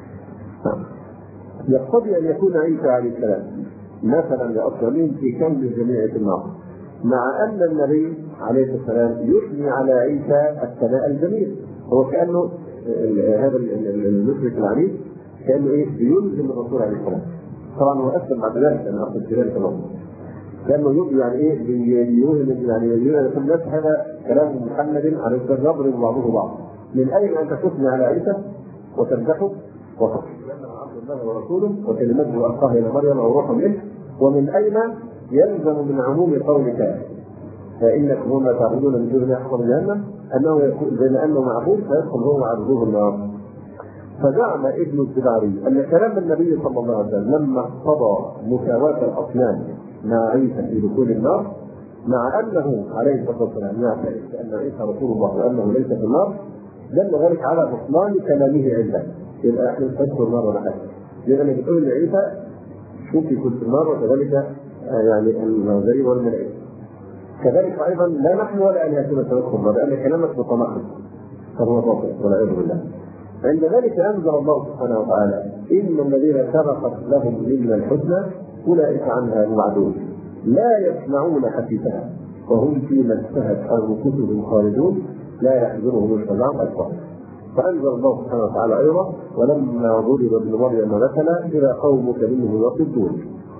يقتضي ان يكون عيسى عليه السلام مثلا لاصنامهم في كون الجميع في النار، مع ان النبي عليه السلام يثني على عيسى الثناء الجميل. هو كانه هذا المشرك العنيد كانه ايه بيلزم الرسول عليه السلام. طبعا هو اسلم بعد ذلك لان اخذ ذلك الامر كانه يعني ايه بيوهم يعني يقول الناس هذا كلام محمد عليه السلام يضرب بعضه بعض. من اين انت تثني على عيسى وتمدحه وتصف انه عبد الله ورسوله وكلمته القاها الى مريم او روح منه، ومن اين يلزم من عموم قولك فانكم وما تعبدون من دون الله حصل جهنم انه يكون بما انه معبود فيدخل هو وعبده النار. فزعم ابن الزباري ان كلام النبي صلى الله عليه وسلم لما اقتضى مساواة الاصنام مع عيسى في دخول النار، مع انه عليه الصلاه والسلام يعتقد ان عيسى رسول الله وانه ليس في النار، دل ذلك على بطلان كلامه عنده. يبقى احنا ندخل النار ولا حاجه، لان بتقول لعيسى شوف يكون في النار، وكذلك يعني العزير والملائكه. كذلك ايضا لا نحن ولا الهتنا تدخل النار لان كلامك متناقض فهو باطل والعياذ بالله. عند ذلك انزل الله سبحانه وتعالى ان الذين سبقت لهم منا الحسنى اولئك عنها مبعدون لا يسمعون حديثها وهم فيما اشتهت انفسهم خالدون لا يحزنهم الفزع الاكبر. فانزل الله سبحانه وتعالى ايضا ولما ضرب ابن مريم مثلا اذا قومك منه يصدون.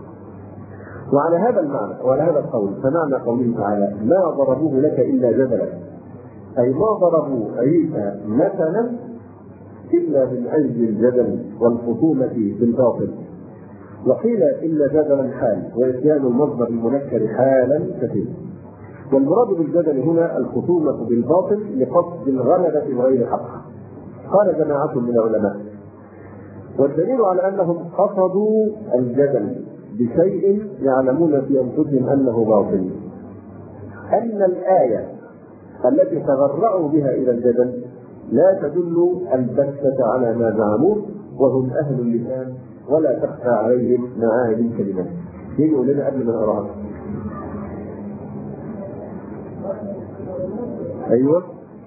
وعلى هذا المعنى وعلى هذا القول فمعنى قوله تعالى ما ضربوه لك الا جدلا، اي ما ضربوا عيسى مثلا إلا من أجل الجدل والخصومة بالباطل. وقيل إلا جدلا حال وإتيان المصدر المنكر حالا كثير. والمراد بالجدل هنا الخصومة بالباطل لقصد الغلبة بغير حق. قال جماعة من العلماء والدليل على أنهم قصدوا الجدل بشيء يعلمون في أنفسهم أنه باطل أن الآية التي تغرعوا بها إلى الجدل لا تدل البتة على ما زعموه وهم أهل اللسان ولا تخفى عليهم معاني الكلمات. يجوا لنا قبل ما نقراها. أيوه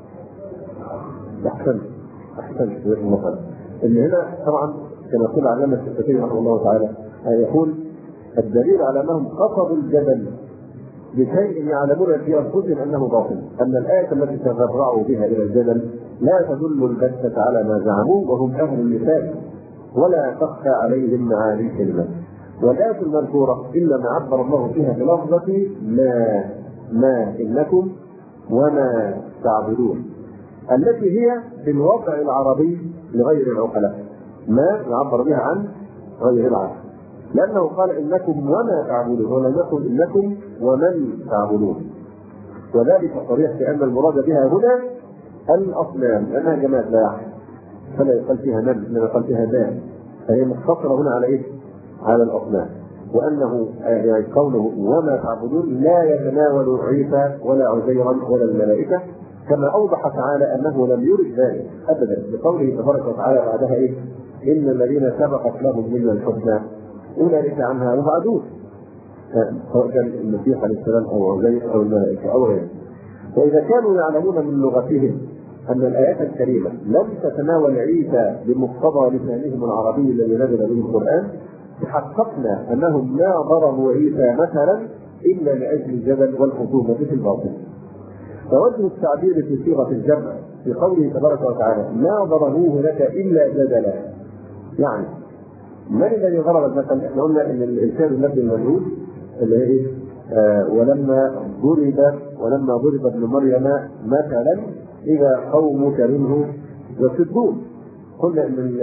أحسن أحسن مثلا اللي هنا طبعا كما يقول علامة الشافعي رحمه الله تعالى يقول الدليل على أنهم قصدوا الجدل بشيء يعلمون في أنفسهم أنه باطل أن الآية التي تغرعوا بها إلى الجدل لا تدل البتة على ما زعموه وهم أهل اللسان ولا تخفى عليهم معاني الكلمات. والآية المذكورة إلا ما عبر الله فيها بلفظة ما ما إنكم وما تعبدون التي هي في الوضع العربي لغير العقلاء، ما يعبر بها عن غير العقل، لأنه قال إنكم وما تعبدون ولم يقل إنكم ومن تعبدون، وذلك صريح في أن المراد بها هنا الأصنام لأنها جماد لا يحل فلا يقال فيها من لا يقال فيها دان، فهي مختصرة هنا على إيه؟ على الأصنام. وأنه يعني قوله وما تعبدون لا يتناول عيسى ولا عزيرا ولا الملائكة، كما أوضح تعالى أنه لم يرد ذلك أبدا بقوله تبارك وتعالى بعدها إيه؟ إن الذين سبقت لهم منا الحسنى أولئك عنها مبعدون، سواء كان المسيح عليه السلام أو عزير أو الملائكة أو غيره. فإذا كانوا يعلمون من لغتهم أن الآيات الكريمة لم تتناول عيسى بمقتضى لسانهم العربي الذي نزل به القرآن، تحققنا أنهم ما ضربوا عيسى مثلا إلا لأجل الجدل والخصومة في الباطل. فوجه التعبير في صيغة الجمع في قوله تبارك وتعالى ما ضربوه لك إلا جدلا، يعني من الذي ضرب المثل؟ احنا قلنا ان الانسان المبني المجهول اللي هي ايه؟ آه ولما ضرب ولما ضرب ابن مريم مثلا اذا قومك منه يصدون. قلنا ان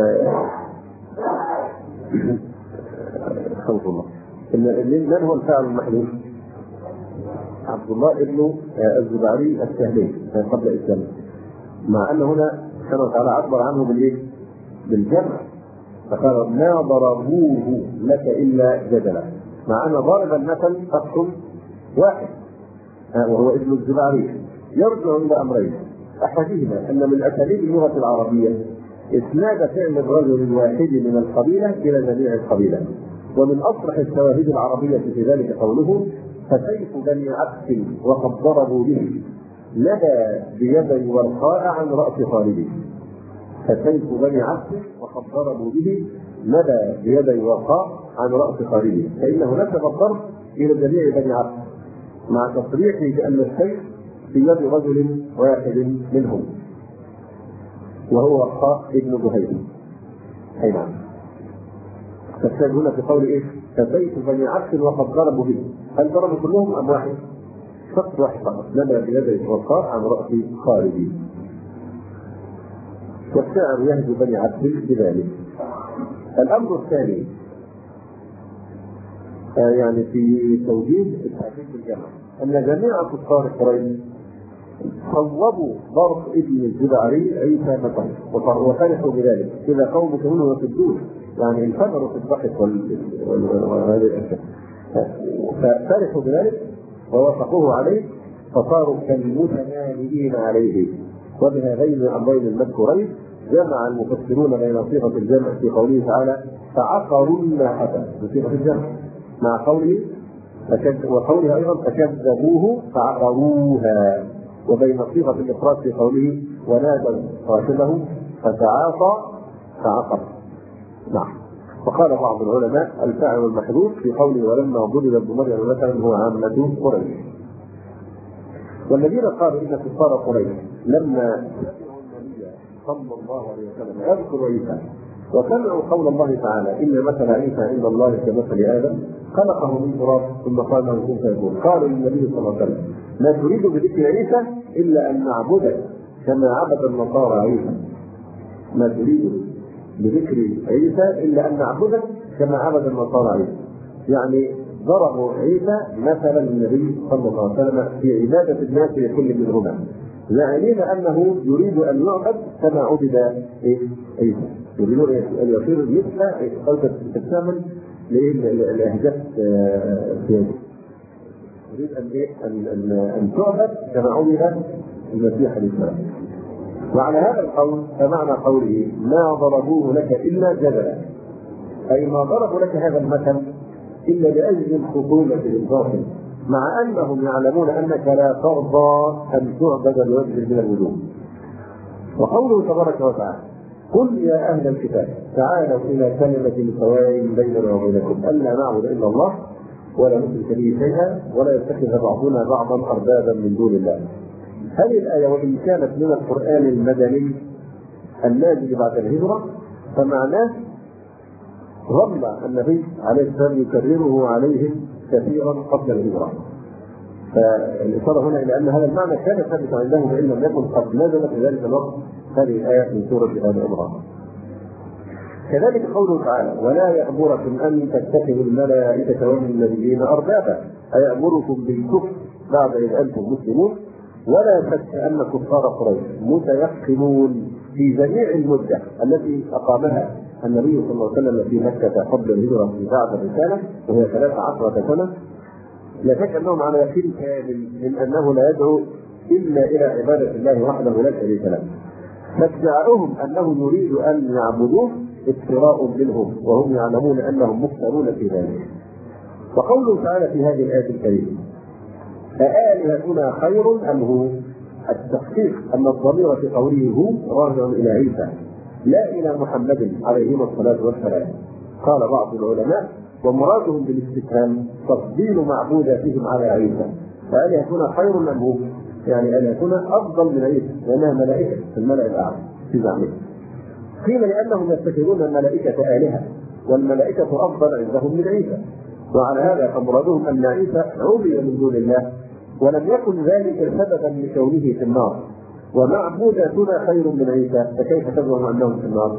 خوف الله ان من هو الفاعل المحذوف؟ عبد الله ابن الزبعري السهلي قبل الاسلام، مع ان هنا سبحانه وتعالى عبر عنه بالايه؟ بالجمع، فقال ما ضربوه لك الا جدلا، مع ان ضارب المثل شخص واحد وهو ابن الزبعري. يرجع الى امرين، احدهما ان من اساليب اللغه العربيه اسناد فعل الرجل الواحد من القبيله الى جميع القبيله، ومن اصرح الشواهد العربيه في ذلك قوله فسيف بني عبس وقد ضربوا به لدى بيدي ورقاء عن راس خالد. فسيف بني عبس وقد ضربوا به ندى بيدي ورقاء عن راس خالد، فانه نسب الضرب الى جميع بني عبس مع تصريحه بان السيف في يد رجل واحد منهم وهو ورقاء ابن بهير. اي نعم. فالشاهد هنا في قول ايه؟ فسيف بني عبس وقد ضربوا به، هل ضربوا كلهم ام واحد؟ شخص واحد فقط ندى بيدي ورقاء عن راس خالد. والشاعر يهدي بني عبد بذلك. الامر الثاني آه يعني في توجيه التعبير بالجمع ان جميع كفار قريش صوبوا ضرب ابن الزبعري عيسى مثلا وفرحوا بذلك اذا قوم كانوا يصدون، يعني انفجروا في الضحك وهذه الاشياء، ففرحوا بذلك ووافقوه عليه فصاروا كالمتمالئين عليه. وبهذين الامرين المذكورين جمع المفسرون بين صيغه الجمع في قوله تعالى فعقروا الناقه بصيغه الجمع مع قوله وقوله ايضا فكذبوه فعقروها، وبين صيغه الافراد في قوله ونادوا صاحبه فتعاطى فعقر. نعم. وقال بعض العلماء الفاعل المحذوف في قوله ولما ضرب ابن مريم مثلا هو عامه قريش. والذين قالوا ان كفار قريش لما صلى الله عليه وسلم يذكر عيسى وسمعوا قول الله تعالى ان مثل عيسى عند الله كمثل ادم خلقه من تراب ثم قال له كن فيكون، قالوا للنبي صلى الله عليه وسلم لا تريد بذكر عيسى الا ان نعبدك كما عبد النصارى عيسى، ما تريد بذكر عيسى الا ان نعبدك كما عبد النصارى عيسى، يعني ضربوا عيسى مثلا النبي صلى الله عليه وسلم في عباده الناس لكل منهما، يعنين انه يريد ان يعبد كما عبد عيسى، يريدون ان يصير مثل قلت تستعمل لاهداف سياسيه، يريد ان ان ان تعبد كما عبد المسيح عليه السلام. وعلى هذا القول فمعنى قوله ما ضربوه لك الا جدلا، اي ما ضربوا لك هذا المثل الا لاجل الخصومه بالباطل، مع انهم يعلمون انك لا ترضى ان تعبد بوجه من الوجوه. وقوله تبارك وتعالى قل يا اهل الكتاب تعالوا الى كلمه سواء بيننا وبينكم الا نعبد الا الله ولا نشرك به شيئا ولا يتخذ بعضنا بعضا اربابا من دون الله. هذه الايه وان كانت من القران المدني النازل بعد الهجره فمعناه ظل النبي عليه السلام يكرره عليهم كثيرا قبل الهجره، فالإشارة هنا إلى أن هذا المعنى كان ثابتا عندهم وإن لم يكن قد نزل في ذلك الوقت هذه الآية من سورة آل عمران. كذلك قوله تعالى ولا يأمركم أن تتخذوا الملائكة والنبيين أربابا، أيأمركم بالكفر بعد إذ أنتم مسلمون. ولا شك أن كفار قريش متيقنون في جميع المدة التي أقامها النبي صلى الله عليه وسلم في مكة قبل الهجرة في بعد الرسالة وهي ثلاث عشرة سنة، لا شك انهم على يقين كامل من انه لا يدعو الا الى عباده الله وحده لا شريك له، فادعاؤهم انه يريد ان يعبدوه افتراء منهم وهم يعلمون انهم مفترون في ذلك. وقوله تعالى في هذه الايه الكريمه أآلهتنا خير أم هو؟ التحقيق أن الضمير في قوله هو راجع إلى عيسى لا إلى محمد عليه الصلاة والسلام. قال بعض العلماء ومرادهم بالاستفهام تفضيل معبوداتهم على عيسى، فآلهتنا خير أم هو؟ يعني آلهتنا أفضل من عيسى لأنها ملائكة في الملأ الأعلى في زعمهم. قيل لأنهم يتخذون الملائكة آلهة والملائكة أفضل عندهم من عيسى، وعلى هذا فمرادهم أن عيسى عبد من دون الله ولم يكن ذلك سببا لكونه في النار، ومعبوداتنا خير من عيسى فكيف تزعم أنهم في النار؟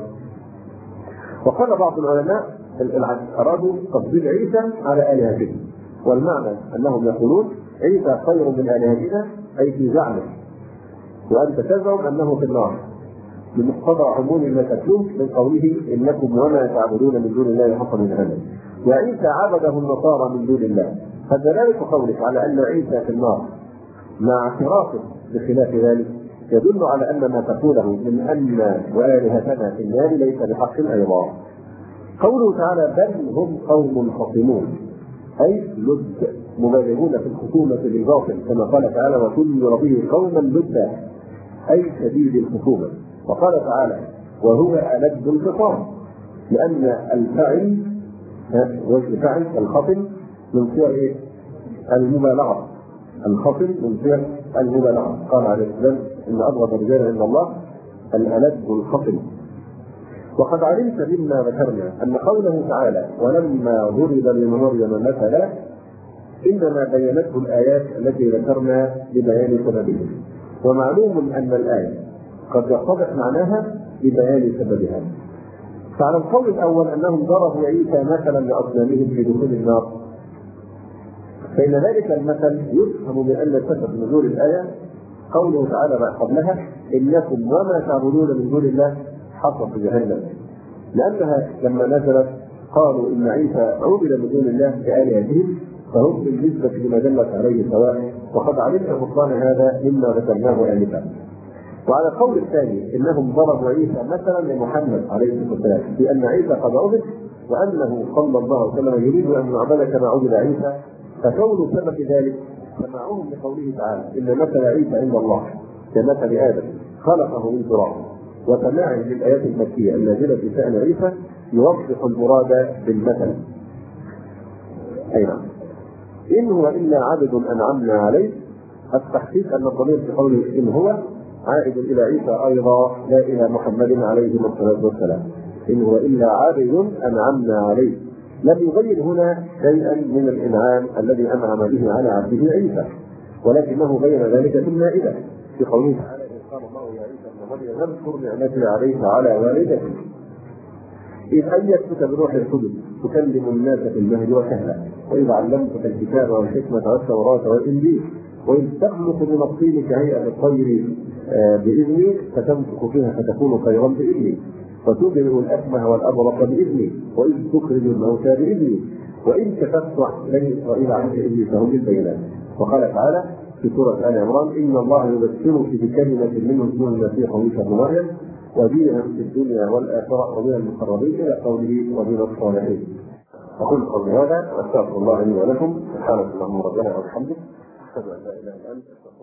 وقال بعض العلماء أرادوا تفضيل عيسى على آلهتهم، والمعنى أنهم يقولون عيسى خير من آلهتنا أي في زعمه، وأنت تزعم أنه في النار بمقتضى عموم ما تتلوه من قوله إنكم وما تعبدون من دون الله حق من هذا، وعيسى عبده النصارى من دون الله، فدلالة قولك على أن عيسى في النار مع اعترافه بخلاف ذلك يدل على أن ما تقوله من أن وآلهتنا في النار ليس بحق أيضا. قوله تعالى بل هم قوم خصمون أي لد مبالغون في الخصومة للباطل، كما قال تعالى وكل ربه قوما لدا أي شديد الخصومة. وقال تعالى وهو ألد الخصام لأن الفعل والفعل الخصم من صيغ المبالغة، الخصم من صيغ المبالغة. قال عليه السلام إن أبغض الرجال عند الله الألد الخصم. وقد علمت مما ذكرنا أن قوله تعالى ولما ضرب لمريم مثلا إنما بينته الآيات التي ذكرنا لبيان سببها، ومعلوم أن الآية قد يتضح معناها لبيان سببها. فعلى القول الأول أنهم ضربوا عيسى مثلا لأصنامهم في دخول النار، فإن ذلك المثل يفهم بأن سبب نزول الآية قوله تعالى قبلها إنكم وما تعبدون من دون الله حصل في جهنم، لأنها لما نزلت قالوا إن عيسى عبد من دون الله بآلهتهم فهم بالنسبة لما دلت عليه سواء، وقد علمت بطلان هذا مما ذكرناه آنفا. وعلى القول الثاني انهم ضربوا عيسى مثلا لمحمد عليه الصلاه والسلام بان عيسى قد عبد وانه صلى الله عليه وسلم يريد ان يعبد كما عبد عيسى، فكون سبب ذلك سمعوهم لقوله تعالى ان مثل عيسى عند الله كمثل ادم خلقه من تراب، وسماعه للايات المكيه النازله في شان عيسى يوضح المراد بالمثل. اي نعم ان هو الا عبد انعمنا عليه. التحقيق ان الضمير في قوله ان هو عائد الى عيسى ايضا لا الى محمد عليه الصلاه والسلام. ان هو الا عبد انعمنا عليه، لم يغير هنا شيئا من الانعام الذي انعم به على عبده عيسى، ولكنه غير ذلك في المائده في قوله تعالى إذ قال الله يا عيسى ابن مريم اذكر نعمتي عليك على والدتك إذ أيدتك بروح القدس تكلم الناس في المهد وكهلا، وإذ علمتك الكتاب والحكمة والتوراة والإنجيل، وإذ تخلق من الطين كهيئة الطير بإذني فتنفخ فيها فتكون طيرا بإذني، وتبرئ الأكمه والأبرص بإذني، وإذ تخرج الموتى بإذني، وإن كشفت عن بني إسرائيل عنك إذني فهم بالبينات. وقال تعالى في سورة آل عمران إن الله يبشرك بكلمة منه اسمه المسيح عيسى ابن مريم وجيها في الدنيا والآخرة ومن المقربين إلى قوله ومن الصالحين. أقول قولي هذا وأستغفر الله لي ولكم. سبحانك اللهم ربنا وبحمدك أشهد أن لا إله إلا أنت.